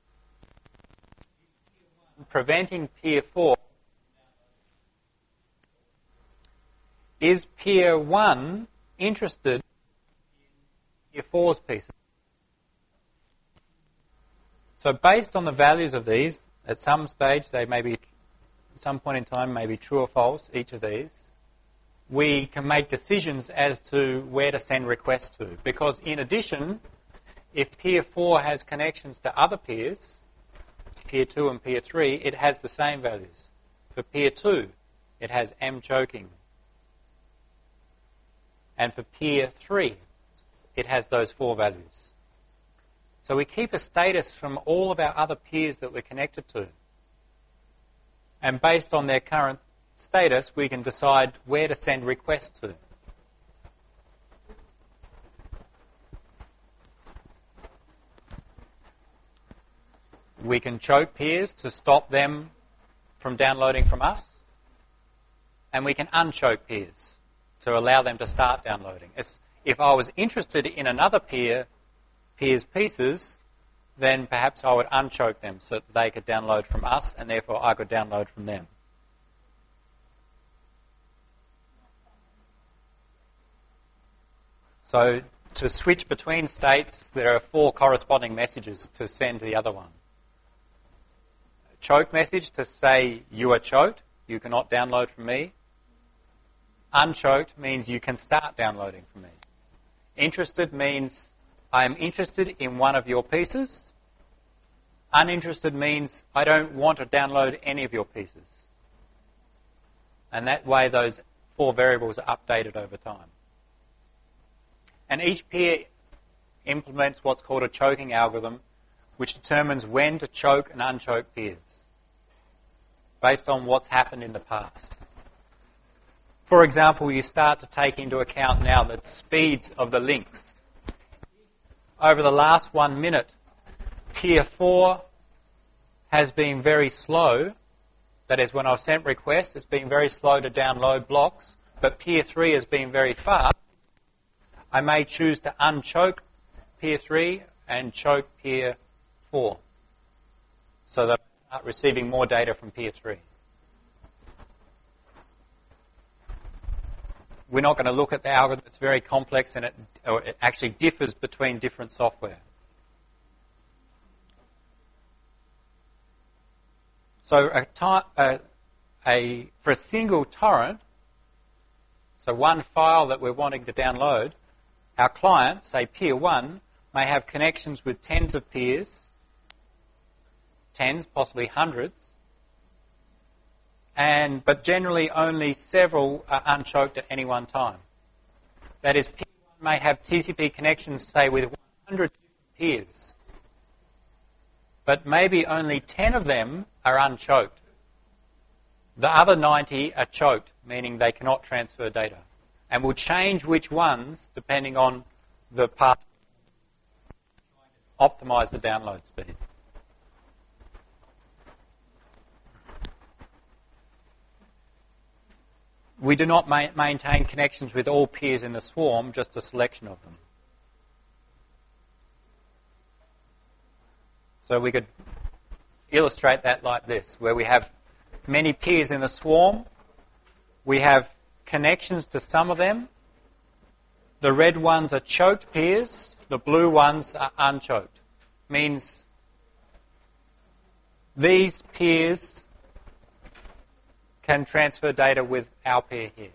Preventing peer 4? Is peer 1 interested in peer 4's pieces? So based on the values of these, at some stage they may be, at some point in time, may be true or false, each of these. We can make decisions as to where to send requests to. Because in addition, if peer 4 has connections to other peers, peer 2 and peer 3, it has the same values. For peer 2, it has M choking. And for peer 3, it has those 4 values. So we keep a status from all of our other peers that we're connected to. And based on their current status, we can decide where to send requests to. We can choke peers to stop them from downloading from us, and we can unchoke peers to allow them to start downloading. If I was interested in another peer's pieces, then perhaps I would unchoke them so that they could download from us, and therefore I could download from them. So to switch between states, there are 4 corresponding messages to send to the other one. A choke message to say you are choked, you cannot download from me. Unchoked means you can start downloading from me. Interested means I am interested in one of your pieces. Uninterested means I don't want to download any of your pieces. And that way those 4 variables are updated over time. And each peer implements what's called a choking algorithm, which determines when to choke and unchoke peers based on what's happened in the past. For example, you start to take into account now the speeds of the links. Over the last 1 minute, peer 4 has been very slow. That is, when I've sent requests, it's been very slow to download blocks, but peer 3 has been very fast. I may choose to unchoke peer 3 and choke peer 4 so that I start receiving more data from peer 3. We're not going to look at the algorithm. It's very complex and it actually differs between different software. So for a single torrent, so one file that we're wanting to download, our client, say peer 1, may have connections with tens of peers, tens, possibly hundreds, but generally only several are unchoked at any one time. That is, peer 1 may have TCP connections, say, with 100 peers, but maybe only 10 of them are unchoked. The other 90 are choked, meaning they cannot transfer data. And we'll change which ones depending on the path, optimize the download speed. We do not maintain connections with all peers in the swarm, just a selection of them. So we could illustrate that like this, where we have many peers in the swarm. We have connections to some of them. The red ones are choked peers. The blue ones are unchoked. Means these peers can transfer data with our peer here.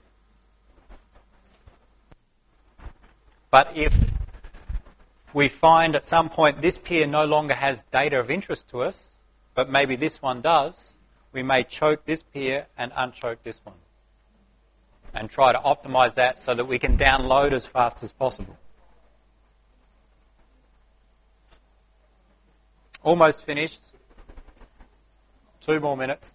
But if we find at some point this peer no longer has data of interest to us, but maybe this one does, we may choke this peer and unchoke this one, and try to optimize that so that we can download as fast as possible. Almost finished. 2 more minutes.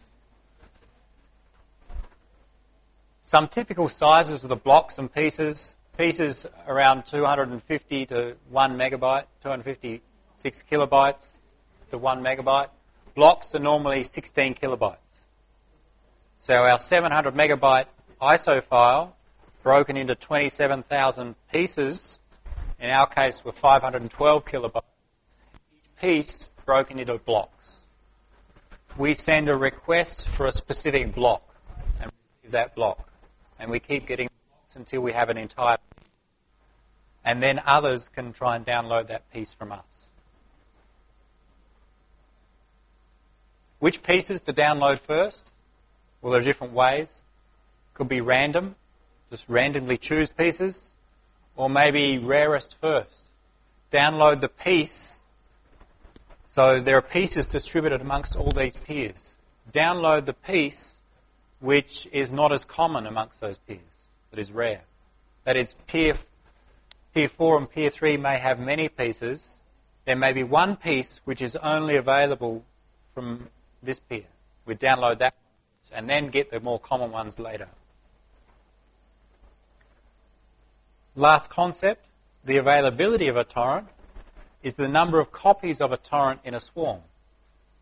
Some typical sizes of the blocks and pieces. Pieces around 250 to 1 megabyte, 256 kilobytes to 1 megabyte. Blocks are normally 16 kilobytes. So our 700 megabyte ISO file broken into 27,000 pieces, in our case were 512 kilobytes, each piece broken into blocks. We send a request for a specific block and receive that block, and we keep getting blocks until we have an entire piece. And then others can try and download that piece from us. Which pieces to download first? Well, there are different ways. Could be random, just randomly choose pieces, or maybe rarest first. Download the piece, so there are pieces distributed amongst all these peers. Download the piece which is not as common amongst those peers, that is rare. That is, peer 4 and peer 3 may have many pieces. There may be one piece which is only available from this peer. We download that and then get the more common ones later. Last concept, the availability of a torrent is the number of copies of a torrent in a swarm.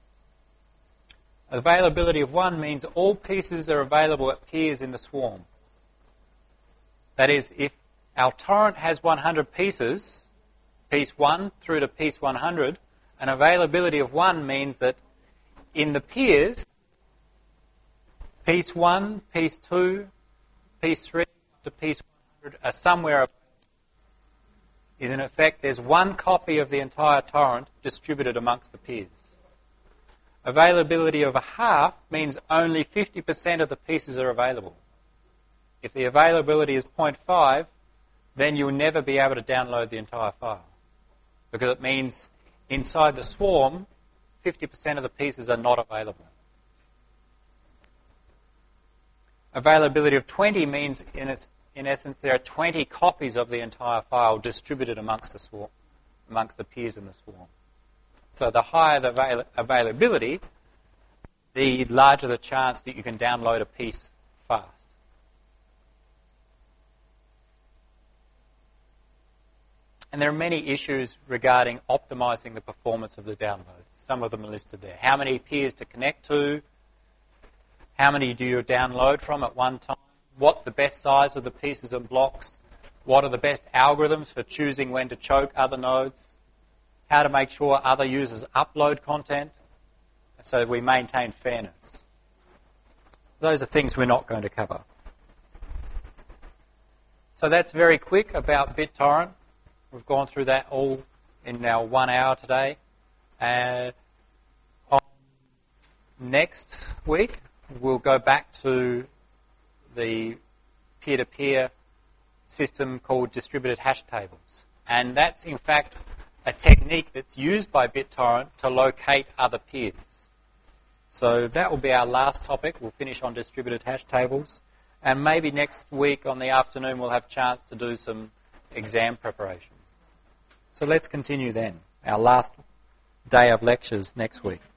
Availability of 1 means all pieces are available at peers in the swarm. That is, if our torrent has 100 pieces, piece 1 through to piece 100, an availability of 1 means that in the peers, piece 1, piece 2, piece 3 to piece 100 are somewhere. Is in effect, there's 1 copy of the entire torrent distributed amongst the peers. Availability of a half means only 50% of the pieces are available. If the availability is 0.5, then you'll never be able to download the entire file. Because it means inside the swarm, 50% of the pieces are not available. Availability of 20 means, in essence, there are 20 copies of the entire file distributed amongst the swarm, amongst the peers in the swarm. So the higher the availability, the larger the chance that you can download a piece fast. And there are many issues regarding optimizing the performance of the downloads. Some of them are listed there. How many peers to connect to? How many do you download from at one time? What's the best size of the pieces and blocks? What are the best algorithms for choosing when to choke other nodes? How to make sure other users upload content so that we maintain fairness. Those are things we're not going to cover. So that's very quick about BitTorrent. We've gone through that all in our 1 hour today. Next week, we'll go back to the peer-to-peer system called distributed hash tables. And that's, in fact, a technique that's used by BitTorrent to locate other peers. So that will be our last topic. We'll finish on distributed hash tables. And maybe next week on the afternoon we'll have a chance to do some exam preparation. So let's continue then. Our last day of lectures next week.